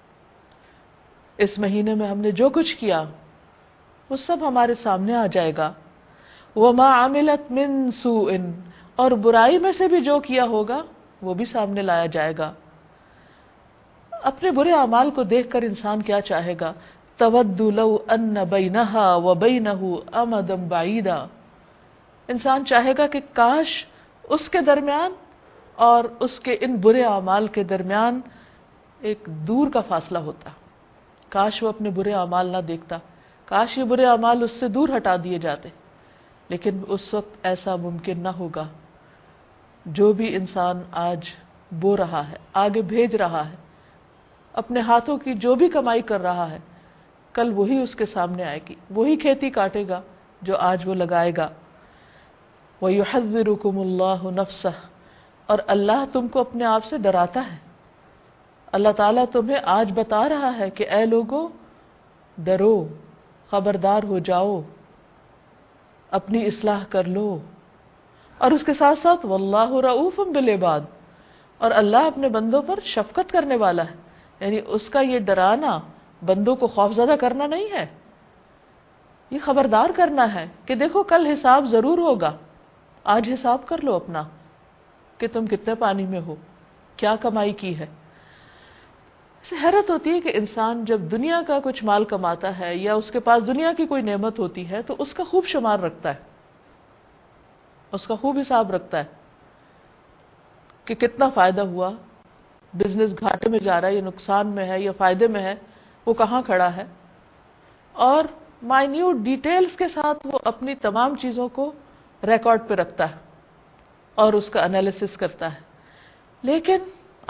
اس مہینے میں ہم نے جو کچھ کیا وہ سب ہمارے سامنے آ جائے گا. وما عملت من سوء، اور برائی میں سے بھی جو کیا ہوگا وہ بھی سامنے لایا جائے گا. اپنے برے اعمال کو دیکھ کر انسان کیا چاہے گا، تود لو ان بینہا وبینہ امدا بعیدا، انسان چاہے گا کہ کاش اس کے درمیان اور اس کے ان برے اعمال کے درمیان ایک دور کا فاصلہ ہوتا. کاش وہ اپنے برے اعمال نہ دیکھتا، کاش یہ برے اعمال اس سے دور ہٹا دیے جاتے، لیکن اس وقت ایسا ممکن نہ ہوگا. جو بھی انسان آج بو رہا ہے، آگے بھیج رہا ہے، اپنے ہاتھوں کی جو بھی کمائی کر رہا ہے، کل وہی اس کے سامنے آئے گی، وہی کھیتی کاٹے گا جو آج وہ لگائے گا. وَيُحَذِّرُكُمُ اللَّهُ نَفْسَهُ، اور اللہ تم کو اپنے آپ سے ڈراتا ہے. اللہ تعالیٰ تمہیں آج بتا رہا ہے کہ اے لوگو ڈرو، خبردار ہو جاؤ، اپنی اصلاح کر لو. اور اس کے ساتھ ساتھ واللہ رؤوف بالعباد، اور اللہ اپنے بندوں پر شفقت کرنے والا ہے. یعنی اس کا یہ ڈرانا بندوں کو خوفزدہ کرنا نہیں ہے، یہ خبردار کرنا ہے کہ دیکھو کل حساب ضرور ہوگا. آج حساب کر لو اپنا کہ تم کتنے پانی میں ہو، کیا کمائی کی ہے. اسے حیرت ہوتی ہے کہ انسان جب دنیا کا کچھ مال کماتا ہے یا اس کے پاس دنیا کی کوئی نعمت ہوتی ہے تو اس کا خوب شمار رکھتا ہے، اس کا خوب حساب رکھتا ہے کہ کتنا فائدہ ہوا، بزنس گھاٹے میں جا رہا ہے یا نقصان میں ہے یا فائدے میں ہے، وہ کہاں کھڑا ہے، اور مائنیوٹ ڈیٹیلز کے ساتھ وہ اپنی تمام چیزوں کو ریکارڈ پہ رکھتا ہے اور اس کا انالیسس کرتا ہے. لیکن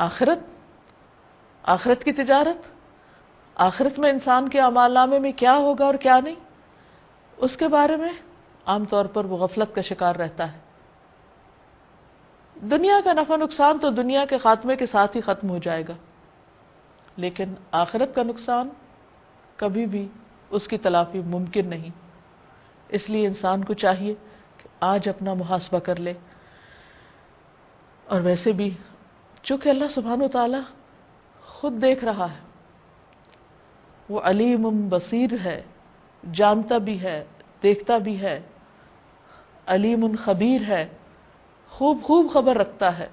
آخرت کی تجارت، آخرت میں انسان کے اعمال نامے میں کیا ہوگا اور کیا نہیں، اس کے بارے میں عام طور پر وہ غفلت کا شکار رہتا ہے. دنیا کا نفع نقصان تو دنیا کے خاتمے کے ساتھ ہی ختم ہو جائے گا، لیکن آخرت کا نقصان کبھی بھی اس کی تلافی ممکن نہیں. اس لیے انسان کو چاہیے کہ آج اپنا محاسبہ کر لے. اور ویسے بھی چونکہ اللہ سبحانہ و تعالی خود دیکھ رہا ہے، وہ علیم بصیر ہے، جانتا بھی ہے، دیکھتا بھی ہے، علیم خبیر ہے، خوب خوب خبر رکھتا ہے،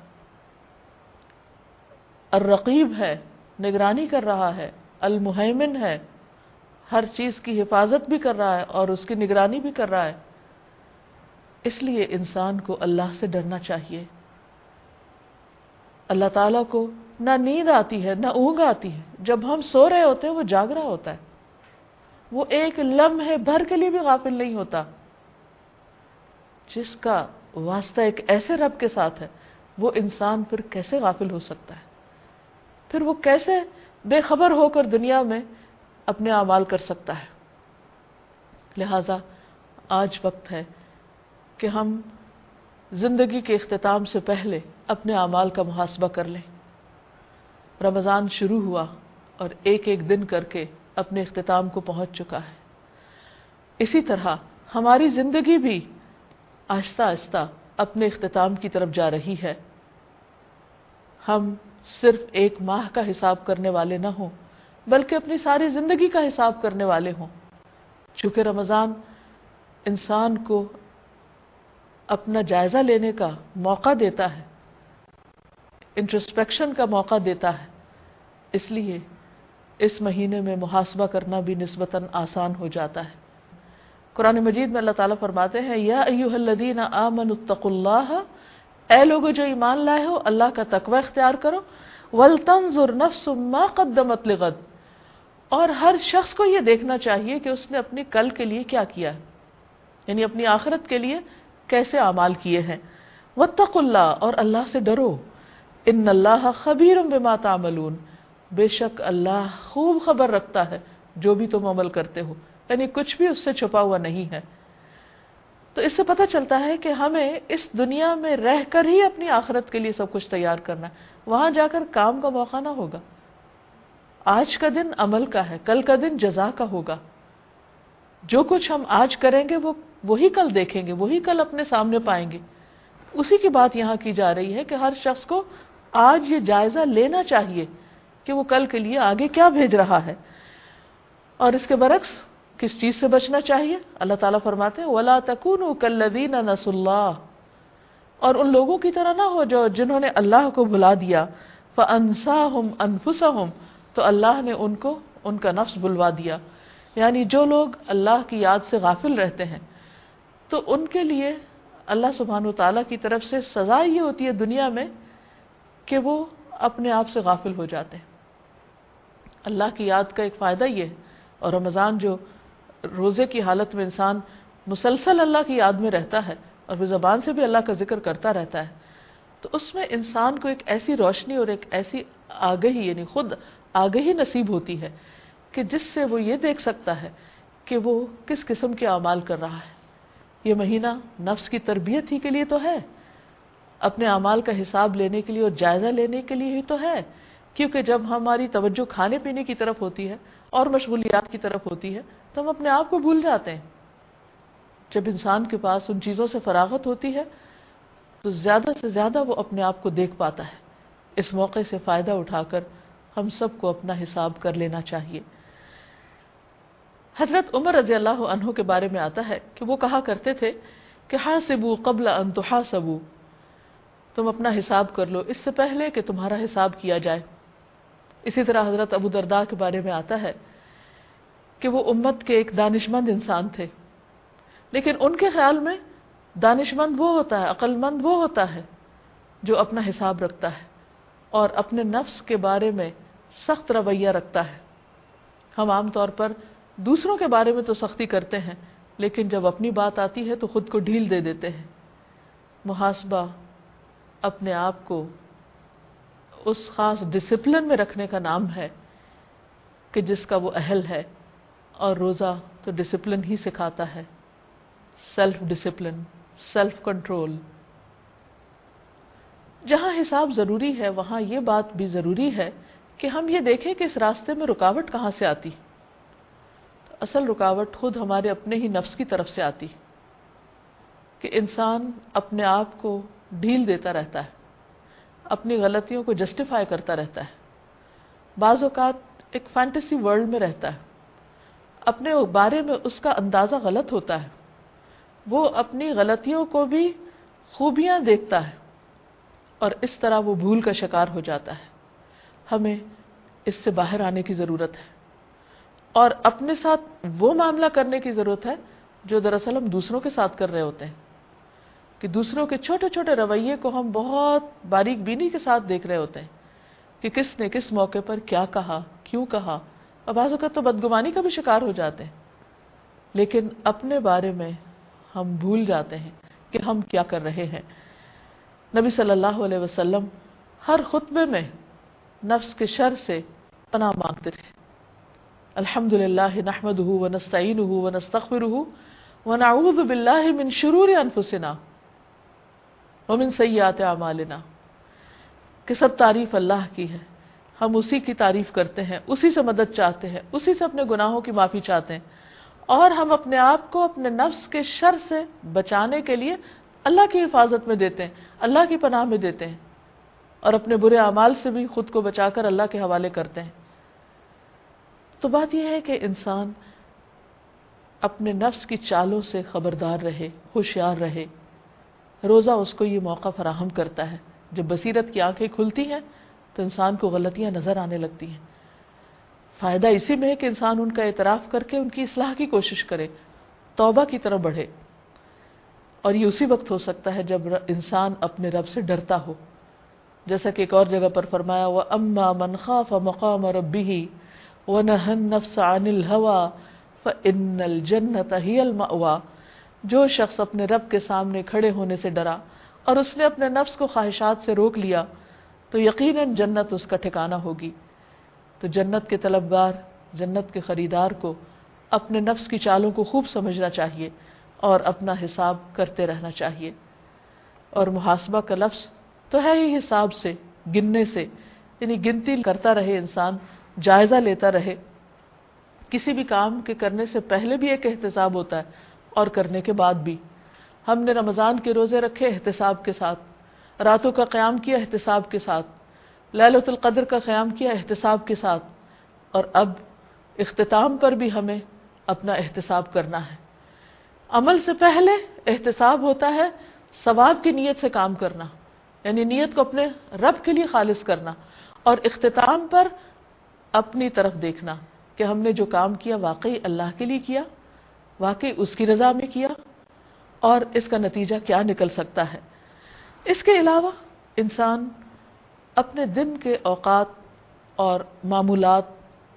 الرقیب ہے، نگرانی کر رہا ہے، المہیمن ہے، ہر چیز کی حفاظت بھی کر رہا ہے اور اس کی نگرانی بھی کر رہا ہے. اس لیے انسان کو اللہ سے ڈرنا چاہیے. اللہ تعالیٰ کو نہ نیند آتی ہے نہ اونگ آتی ہے. جب ہم سو رہے ہوتے ہیں وہ جاگ رہا ہوتا ہے. وہ ایک لمحے بھر کے لیے بھی غافل نہیں ہوتا. جس کا واسطہ ایک ایسے رب کے ساتھ ہے وہ انسان پھر کیسے غافل ہو سکتا ہے؟ پھر وہ کیسے بے خبر ہو کر دنیا میں اپنے اعمال کر سکتا ہے؟ لہذا آج وقت ہے کہ ہم زندگی کے اختتام سے پہلے اپنے اعمال کا محاسبہ کر لیں. رمضان شروع ہوا اور ایک ایک دن کر کے اپنے اختتام کو پہنچ چکا ہے. اسی طرح ہماری زندگی بھی آہستہ آہستہ اپنے اختتام کی طرف جا رہی ہے. ہم صرف ایک ماہ کا حساب کرنے والے نہ ہوں بلکہ اپنی ساری زندگی کا حساب کرنے والے ہوں. چونکہ رمضان انسان کو اپنا جائزہ لینے کا موقع دیتا ہے، انٹرسپیکشن کا موقع دیتا ہے، اس لیے اس مہینے میں محاسبہ کرنا بھی نسبتاً آسان ہو جاتا ہے. قرآن مجید میں اللہ تعالیٰ فرماتے ہیں یا ایھا الذین آمنوا اتقوا اللہ، اے لوگو جو ایمان لائے ہو اللہ کا تقوی اختیار کرو، ولتنظر نفس ما قدمت لغد، اور ہر شخص کو یہ دیکھنا چاہیے کہ اس نے اپنی کل کے لیے کیا کیا ہے، یعنی اپنی آخرت کے لیے کیسے اعمال کیے ہیں. واتقوا اللہ، اور اللہ سے ڈرو، ان اللہ خبیر بما تعملون، بے شک اللہ خوب خبر رکھتا ہے جو بھی تم عمل کرتے ہو، یعنی کچھ بھی اس سے چھپا ہوا نہیں ہے. تو اس سے پتہ چلتا ہے کہ ہمیں اس دنیا میں رہ کر ہی اپنی آخرت کے لیے سب کچھ تیار کرنا ہے. وہاں جا کر کام کا موقع نہ ہوگا. آج کا دن عمل کا ہے، کل کا دن جزا کا ہوگا. جو کچھ ہم آج کریں گے وہ وہی کل دیکھیں گے، وہی کل اپنے سامنے پائیں گے. اسی کی بات یہاں کی جا رہی ہے کہ ہر شخص کو آج یہ جائزہ لینا چاہیے کہ وہ کل کے لیے آگے کیا بھیج رہا ہے. اور اس کے برعکس کس چیز سے بچنا چاہیے؟ اللہ تعالیٰ فرماتے ہیں وَلَا تَكُونُوا كَالَّذِينَ نَسُوا اللَّهَ، اور ان لوگوں کی طرح نہ ہو جو جنہوں نے اللہ کو بھلا دیا، فَأَنسَاهُمْ أَنفُسَهُمْ، تو اللہ نے ان کو ان کا نفس بلوا دیا. یعنی جو لوگ اللہ کی یاد سے غافل رہتے ہیں تو ان کے لیے اللہ سبحانہ وتعالیٰ کی طرف سے سزا یہ ہوتی ہے دنیا میں کہ وہ اپنے آپ سے غافل ہو جاتے ہیں. اللہ کی یاد کا ایک فائدہ یہ ہے، اور رمضان جو روزے کی حالت میں انسان مسلسل اللہ کی یاد میں رہتا ہے اور وہ زبان سے بھی اللہ کا ذکر کرتا رہتا ہے، تو اس میں انسان کو ایک ایسی روشنی اور ایک ایسی آگہی، یعنی خود آگہی نصیب ہوتی ہے کہ جس سے وہ یہ دیکھ سکتا ہے کہ وہ کس قسم کے اعمال کر رہا ہے. یہ مہینہ نفس کی تربیت ہی کے لیے تو ہے، اپنے اعمال کا حساب لینے کے لیے اور جائزہ لینے کے لیے ہی تو ہے. کیونکہ جب ہماری توجہ کھانے پینے کی طرف ہوتی ہے اور مشغولیات کی طرف ہوتی ہے تو ہم اپنے آپ کو بھول جاتے ہیں. جب انسان کے پاس ان چیزوں سے فراغت ہوتی ہے تو زیادہ سے زیادہ وہ اپنے آپ کو دیکھ پاتا ہے. اس موقع سے فائدہ اٹھا کر ہم سب کو اپنا حساب کر لینا چاہیے. حضرت عمر رضی اللہ عنہ کے بارے میں آتا ہے کہ وہ کہا کرتے تھے کہ حاسبوا قبل ان تحاسبوا، تم اپنا حساب کر لو اس سے پہلے کہ تمہارا حساب کیا جائے. اسی طرح حضرت ابو درداء کے بارے میں آتا ہے کہ وہ امت کے ایک دانشمند انسان تھے، لیکن ان کے خیال میں دانشمند وہ ہوتا ہے، عقل مند وہ ہوتا ہے جو اپنا حساب رکھتا ہے اور اپنے نفس کے بارے میں سخت رویہ رکھتا ہے. ہم عام طور پر دوسروں کے بارے میں تو سختی کرتے ہیں لیکن جب اپنی بات آتی ہے تو خود کو ڈھیل دے دیتے ہیں. محاسبہ اپنے آپ کو اس خاص ڈسپلن میں رکھنے کا نام ہے کہ جس کا وہ اہل ہے، اور روزہ تو ڈسپلن ہی سکھاتا ہے، سیلف ڈسپلن، سیلف کنٹرول. جہاں حساب ضروری ہے وہاں یہ بات بھی ضروری ہے کہ ہم یہ دیکھیں کہ اس راستے میں رکاوٹ کہاں سے آتی. اصل رکاوٹ خود ہمارے اپنے ہی نفس کی طرف سے آتی کہ انسان اپنے آپ کو ڈھیل دیتا رہتا ہے، اپنی غلطیوں کو جسٹیفائی کرتا رہتا ہے. بعض اوقات ایک فینٹیسی ورلڈ میں رہتا ہے، اپنے بارے میں اس کا اندازہ غلط ہوتا ہے، وہ اپنی غلطیوں کو بھی خوبیاں دیکھتا ہے اور اس طرح وہ بھول کا شکار ہو جاتا ہے. ہمیں اس سے باہر آنے کی ضرورت ہے اور اپنے ساتھ وہ معاملہ کرنے کی ضرورت ہے جو دراصل ہم دوسروں کے ساتھ کر رہے ہوتے ہیں، کہ دوسروں کے چھوٹے چھوٹے رویے کو ہم بہت باریک بینی کے ساتھ دیکھ رہے ہوتے ہیں کہ کس نے کس موقع پر کیا کہا، کیوں کہا، اور بعض اوقات تو بدگمانی کا بھی شکار ہو جاتے ہیں. لیکن اپنے بارے میں ہم بھول جاتے ہیں کہ ہم کیا کر رہے ہیں. نبی صلی اللہ علیہ وسلم ہر خطبے میں نفس کے شر سے پناہ مانگتے تھے. الحمدللہ نحمدہ ونستعینہ ونستغفرہ ونعوذ باللہ من شرور انفسنا ومن سیئات اعمالنا، کہ سب تعریف اللہ کی ہے، ہم اسی کی تعریف کرتے ہیں، اسی سے مدد چاہتے ہیں، اسی سے اپنے گناہوں کی معافی چاہتے ہیں، اور ہم اپنے آپ کو اپنے نفس کے شر سے بچانے کے لیے اللہ کی حفاظت میں دیتے ہیں، اللہ کی پناہ میں دیتے ہیں، اور اپنے برے اعمال سے بھی خود کو بچا کر اللہ کے حوالے کرتے ہیں. تو بات یہ ہے کہ انسان اپنے نفس کی چالوں سے خبردار رہے، ہوشیار رہے. روزہ اس کو یہ موقع فراہم کرتا ہے. جب بصیرت کی آنکھیں کھلتی ہیں تو انسان کو غلطیاں نظر آنے لگتی ہیں. فائدہ اسی میں ہے کہ انسان ان کا اعتراف کر کے ان کی اصلاح کی کوشش کرے، توبہ کی طرف بڑھے. اور یہ اسی وقت ہو سکتا ہے جب انسان اپنے رب سے ڈرتا ہو، جیسا کہ ایک اور جگہ پر فرمایا وَأَمَّا مَنْ خَافَ مَقَامَ رَبِّهِ وَنَهَى النَّفْسَ عَنِ الْهَوَىٰ فَإِنَّ الْجَنَّةَ هِيَ الْمَأْوَىٰ، جو شخص اپنے رب کے سامنے کھڑے ہونے سے ڈرا اور اس نے اپنے نفس کو خواہشات سے روک لیا تو یقیناً جنت اس کا ٹھکانہ ہوگی. تو جنت کے طلبگار، جنت کے خریدار کو اپنے نفس کی چالوں کو خوب سمجھنا چاہیے اور اپنا حساب کرتے رہنا چاہیے. اور محاسبہ کا لفظ تو ہے ہی حساب سے، گننے سے، یعنی گنتی کرتا رہے انسان، جائزہ لیتا رہے. کسی بھی کام کے کرنے سے پہلے بھی ایک احتساب ہوتا ہے اور کرنے کے بعد بھی. ہم نے رمضان کے روزے رکھے احتساب کے ساتھ، راتوں کا قیام کیا احتساب کے ساتھ، لیلۃ القدر کا قیام کیا احتساب کے ساتھ، اور اب اختتام پر بھی ہمیں اپنا احتساب کرنا ہے. عمل سے پہلے احتساب ہوتا ہے ثواب کی نیت سے کام کرنا، یعنی نیت کو اپنے رب کے لیے خالص کرنا، اور اختتام پر اپنی طرف دیکھنا کہ ہم نے جو کام کیا واقعی اللہ کے لیے کیا، واقعی اس کی رضا میں کیا، اور اس کا نتیجہ کیا نکل سکتا ہے. اس کے علاوہ انسان اپنے دن کے اوقات اور معمولات،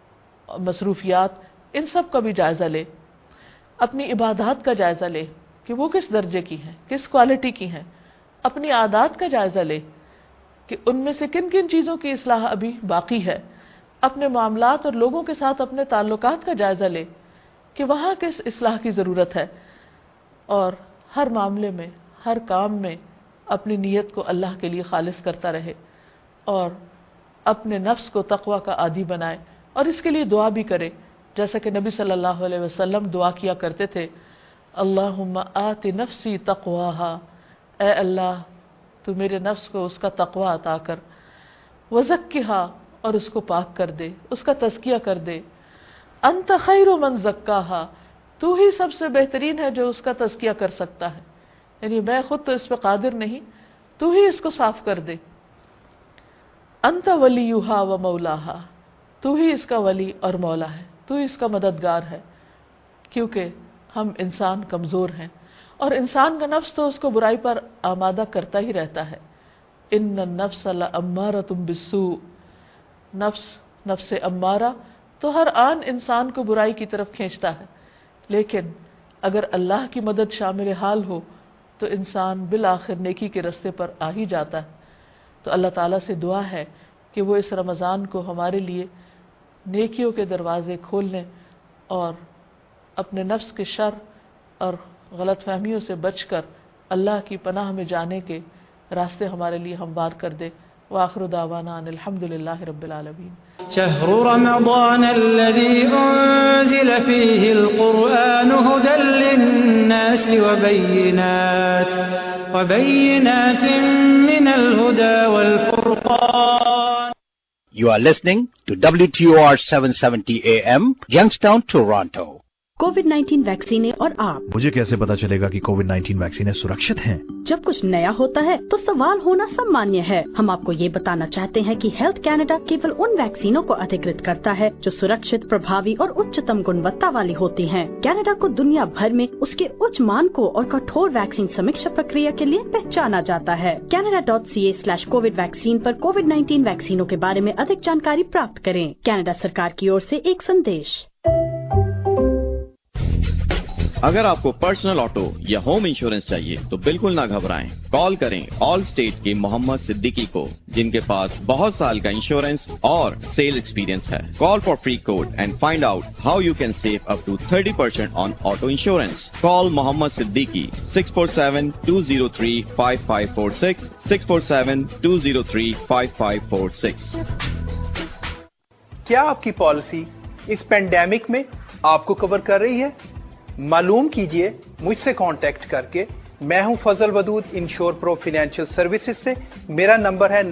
مصروفیات، ان سب کا بھی جائزہ لے. اپنی عبادات کا جائزہ لے کہ وہ کس درجے کی ہیں، کس کوالٹی کی ہیں. اپنی عادات کا جائزہ لے کہ ان میں سے کن کن چیزوں کی اصلاح ابھی باقی ہے. اپنے معاملات اور لوگوں کے ساتھ اپنے تعلقات کا جائزہ لے کہ وہاں کس اصلاح کی ضرورت ہے. اور ہر معاملے میں، ہر کام میں اپنی نیت کو اللہ کے لیے خالص کرتا رہے اور اپنے نفس کو تقوی کا عادی بنائے، اور اس کے لیے دعا بھی کرے، جیسا کہ نبی صلی اللہ علیہ وسلم دعا کیا کرتے تھے اللہم آت نفسی تقواہا، اے اللہ تو میرے نفس کو اس کا تقوی عطا کر، وزکھا، اور اس کو پاک کر دے، اس کا تزکیہ کر دے، انت خیر من زکاہا، تو ہی سب سے بہترین ہے جو اس کا تزکیہ کر سکتا ہے، یعنی میں خود تو اس پہ قادر نہیں، تو ہی اس کو صاف کر دے. انت ولیہا و مولاہا، تو ہی اس کا ولی اور مولا ہے، تو ہی اس کا مددگار ہے. کیونکہ ہم انسان کمزور ہیں اور انسان کا نفس تو اس کو برائی پر آمادہ کرتا ہی رہتا ہے. ان النفس لامارۃ بالسوء، نفس امارہ تو ہر آن انسان کو برائی کی طرف کھینچتا ہے، لیکن اگر اللہ کی مدد شامل حال ہو تو انسان بالآخر نیکی کے راستے پر آ ہی جاتا ہے. تو اللہ تعالیٰ سے دعا ہے کہ وہ اس رمضان کو ہمارے لیے نیکیوں کے دروازے کھول لیں اور اپنے نفس کے شر اور غلط فہمیوں سے بچ کر اللہ کی پناہ میں جانے کے راستے ہمارے لیے ہموار کر دے. وآخر دعوانا ان الحمدللہ رب العالمین. شهر رمضان الذي أنزل فيه القرآن هدى للناس وبينات من الهدى والفرقان. You are listening to WTOR 770 AM, Youngstown, Toronto. कोविड-19 वैक्सीन और आप, मुझे कैसे पता चलेगा कि कोविड-19 वैक्सीन सुरक्षित हैं? जब कुछ नया होता है तो सवाल होना सामान्य है। हम आपको ये बताना चाहते हैं कि हेल्थ कैनेडा केवल उन वैक्सीनों को अधिकृत करता है जो सुरक्षित, प्रभावी और उच्चतम गुणवत्ता वाली होती हैं। कैनेडा को दुनिया भर में उसके उच्च मानकों और कठोर वैक्सीन समीक्षा प्रक्रिया के लिए पहचाना जाता है। Canada.ca/COVID वैक्सीन पर कोविड-19 वैक्सीनों के बारे में अधिक जानकारी प्राप्त करें। कैनेडा सरकार की ओर से एक संदेश। अगर आपको पर्सनल ऑटो या होम इंश्योरेंस चाहिए तो बिल्कुल ना घबराएं। कॉल करें ऑल स्टेट के मोहम्मद सिद्दीकी को, जिनके पास बहुत साल का इंश्योरेंस और सेल एक्सपीरियंस है। Call for free quote and find out how you can save up to 30% on auto insurance. Call Mohammed Siddiqui 647-203-5546, 647-203-5546। क्या आपकी पॉलिसी इस पेंडेमिक में आपको कवर कर रही है? मालूम कीजिए मुझसे कांटेक्ट करके। मैं हूं Fazal Wadood, insure pro financial services से। मेरा नंबर है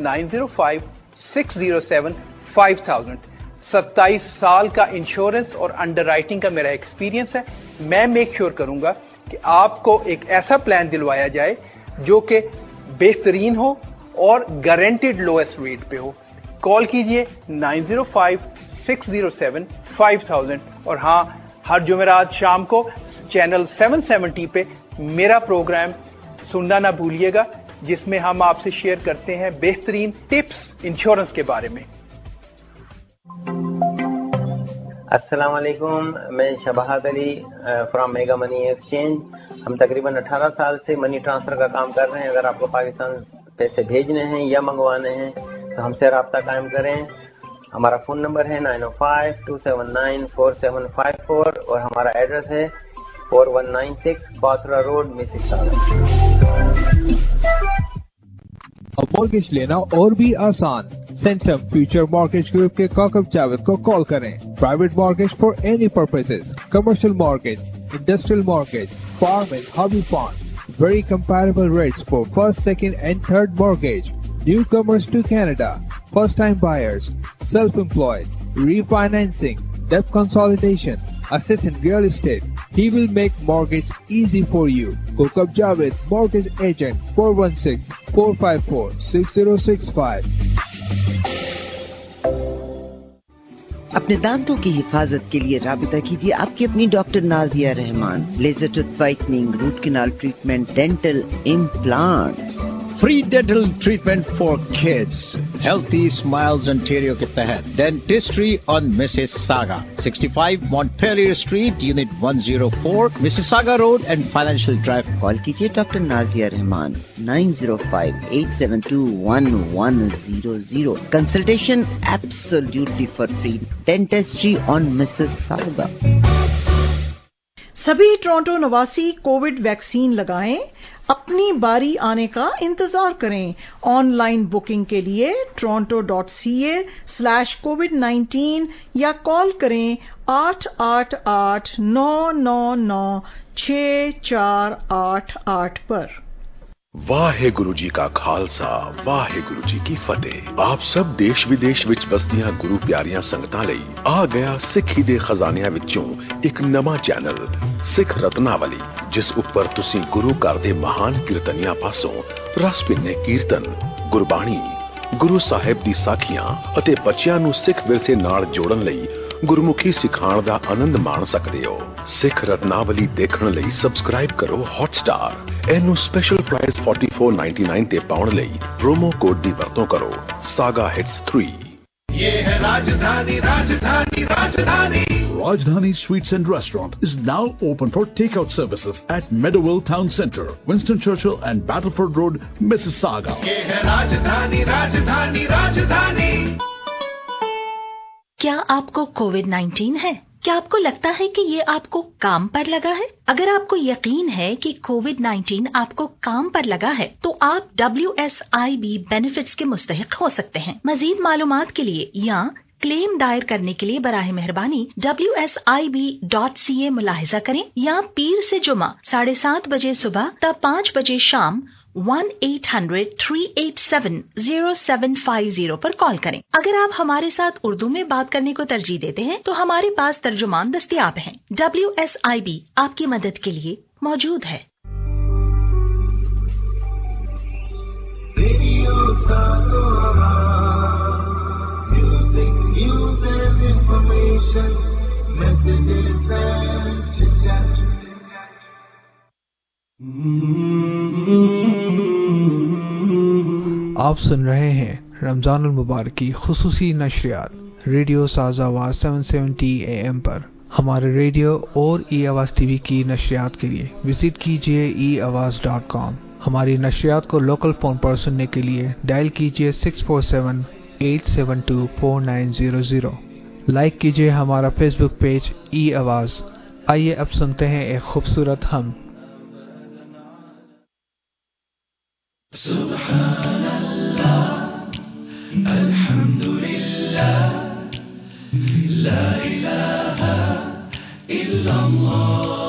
9056075000। 27 साल का इंश्योरेंस और अंडरराइटिंग का मेरा एक्सपीरियंस है। मैं मेक श्योर करूंगा कि आपको एक ऐसा प्लान दिलवाया जाए जो कि बेहतरीन हो और गारंटीड लोएस्ट रेट पे हो। कॉल कीजिए 9056075000। और हाँ, हर जुमेरात शाम को चैनल 770 पे मेरा प्रोग्राम सुनना ना भूलिएगा, जिसमें हम आपसे शेयर करते हैं बेहतरीन टिप्स इंश्योरेंस के बारे में। अस्सलाम वालेकुम, मैं Shabahat Ali from mega money exchange. हम तकरीबन 18 साल से मनी ट्रांसफर का काम कर रहे हैं। अगर आपको पाकिस्तान पैसे भेजने हैं या मंगवाने हैं तो हमसे रब्ता कायम करें। हमारा फ़ोन नंबर है 905-279-4754 और हमारा एड्रेस है 4196 बाथरा रोड, मिसिसागा। अब मॉर्गेज लेना और भी आसान। सेंटम फ्यूचर मॉर्गेज ग्रुप के काकब जावेद को कॉल करें। Private mortgage for any purposes, commercial mortgage, industrial mortgage, farm and hobby farm, very comparable rates for first, second and third mortgage, newcomers to Canada, first-time buyers, self-employed, refinancing, debt consolidation, assets in real estate. He will make mortgage easy for you. Kokab Javed, Mortgage Agent, 416-454-6065. अपने दांतों की हिफाजत के लिए राबिता कीजिए आपकी अपनी doctor Nazia Rehman. Laser tooth whitening, root canal treatment, dental implants, Free dental treatment for kids. Healthy Smiles Ontario के तहत Dentistry on Mississauga, 65 Montpelier Street, Unit 104, Mississauga Road and Financial Drive. Call कीजिए doctor Nazia Rehman 905-872-1100. Consultation absolutely for free. Dentistry on Mississauga. सभी Toronto निवासी COVID vaccine लगाएं। अपनी बारी आने का इंतजार करें। ऑनलाइन बुकिंग के लिए toronto.ca/covid19 या कॉल करें 888-999-6488 पर। ਵਾਹਿਗੁਰੂ ਜੀ ਕਾ ਖਾਲਸਾ ਵਾਹਿਗੁਰੂ ਜੀ ਕੀ ਫਤਿਹ। ਆਪ ਸਭ ਦੇਸ਼ ਵਿਦੇਸ਼ ਵਿੱਚ ਬਸਦੀਆਂ ਗੁਰੂ ਪਿਆਰੀਆਂ ਸੰਗਤਾਂ ਲਈ ਆ ਗਿਆ ਸਿੱਖੀ ਦੇ ਖਜ਼ਾਨਿਆਂ ਵਿੱਚੋਂ ਇੱਕ ਨਵਾਂ ਚੈਨਲ ਸਿੱਖ ਰਤਨਾਵਲੀ, ਜਿਸ ਉੱਪਰ ਤੁਸੀਂ ਗੁਰੂ ਘਰ ਦੇ ਮਹਾਨ ਕੀਰਤਨੀਆਂ ਪਾਸੋਂ ਰਸ ਭਿੰਨੇ ਕੀਰਤਨ, ਗੁਰਬਾਣੀ, ਗੁਰੂ ਸਾਹਿਬ ਦੀ ਸਾਖੀਆਂ ਅਤੇ ਬੱਚਿਆਂ ਨੂੰ ਸਿੱਖ ਵਿਰਸੇ ਨਾਲ ਜੋੜਨ ਲਈ ਗੁਰਮੁਖੀ ਸਿਖਾਉਣ ਦਾ ਆਨੰਦ ਮਾਣ ਸਕਦੇ ਹੋ। ਸਿੱਖ ਰਤਨਾਵਲੀ ਦੇਖਣ ਲਈ ਸਬਸਕ੍ਰਾਈਬ ਕਰੋ ਹੌਟਸਟਾਰ। ਇਹਨੂੰ ਸਪੈਸ਼ਲ ਪ੍ਰਾਈਸ $44.99 ਤੇ ਪਾਉਣ ਲਈ ਪ੍ਰੋਮੋ ਕੋਡ ਦੀ ਵਰਤੋਂ ਕਰੋ ਸਾਗਾ ਹਿਟਸ 3। ये है राजधानी राजधानी राजधानी। Rajdhani Sweets and Restaurant is now open for takeout services at Meadowville Town Centre, Winston Churchill and Battleford Road, Mississauga. ये है राजधानी राजधानी राजधानी। क्या आपको कोविड-19 है? क्या आपको लगता है कि ये आपको काम पर लगा है? अगर आपको यकीन है कि कोविड-19 आपको काम पर लगा है तो आप WSIB बेनिफिट्स के मुस्तहिक हो सकते हैं। मजीद मालूमात के लिए या क्लेम दायर करने के लिए बराह मेहरबानी WSIB.ca मुलाहिजा करें या पीर से जुमा 7:30 बजे सुबह तब 5 बजे शाम 1-800-387-0750 पर कॉल करें। अगर आप हमारे साथ उर्दू में बात करने को तरजीह देते हैं तो हमारे पास तर्जुमान दस्तयाब हैं। WSIB आपकी मदद के लिए मौजूद है। Music, news and information, messages and chit-chat. आप सुन रहे हैं रमजानुल मुबारक की खुसूसी नशरियात रेडियो साज़ आवाज़ 770 AM पर। हमारे रेडियो और ई-आवाज़ टीवी की नशरियात के लिए विजिट कीजिए eawaz.com। हमारी नशरियात को लोकल फ़ोन पर सुनने के लिए डायल कीजिए 647-872-4900। लाइक कीजिए हमारा फेसबुक पेज ई-आवाज़। आइए अब सुनते हैं एक खूबसूरत हम। सुब्हानल्लाह, अल्हम्दुलिल्लाह, ला इलाहा इल्लल्लाह।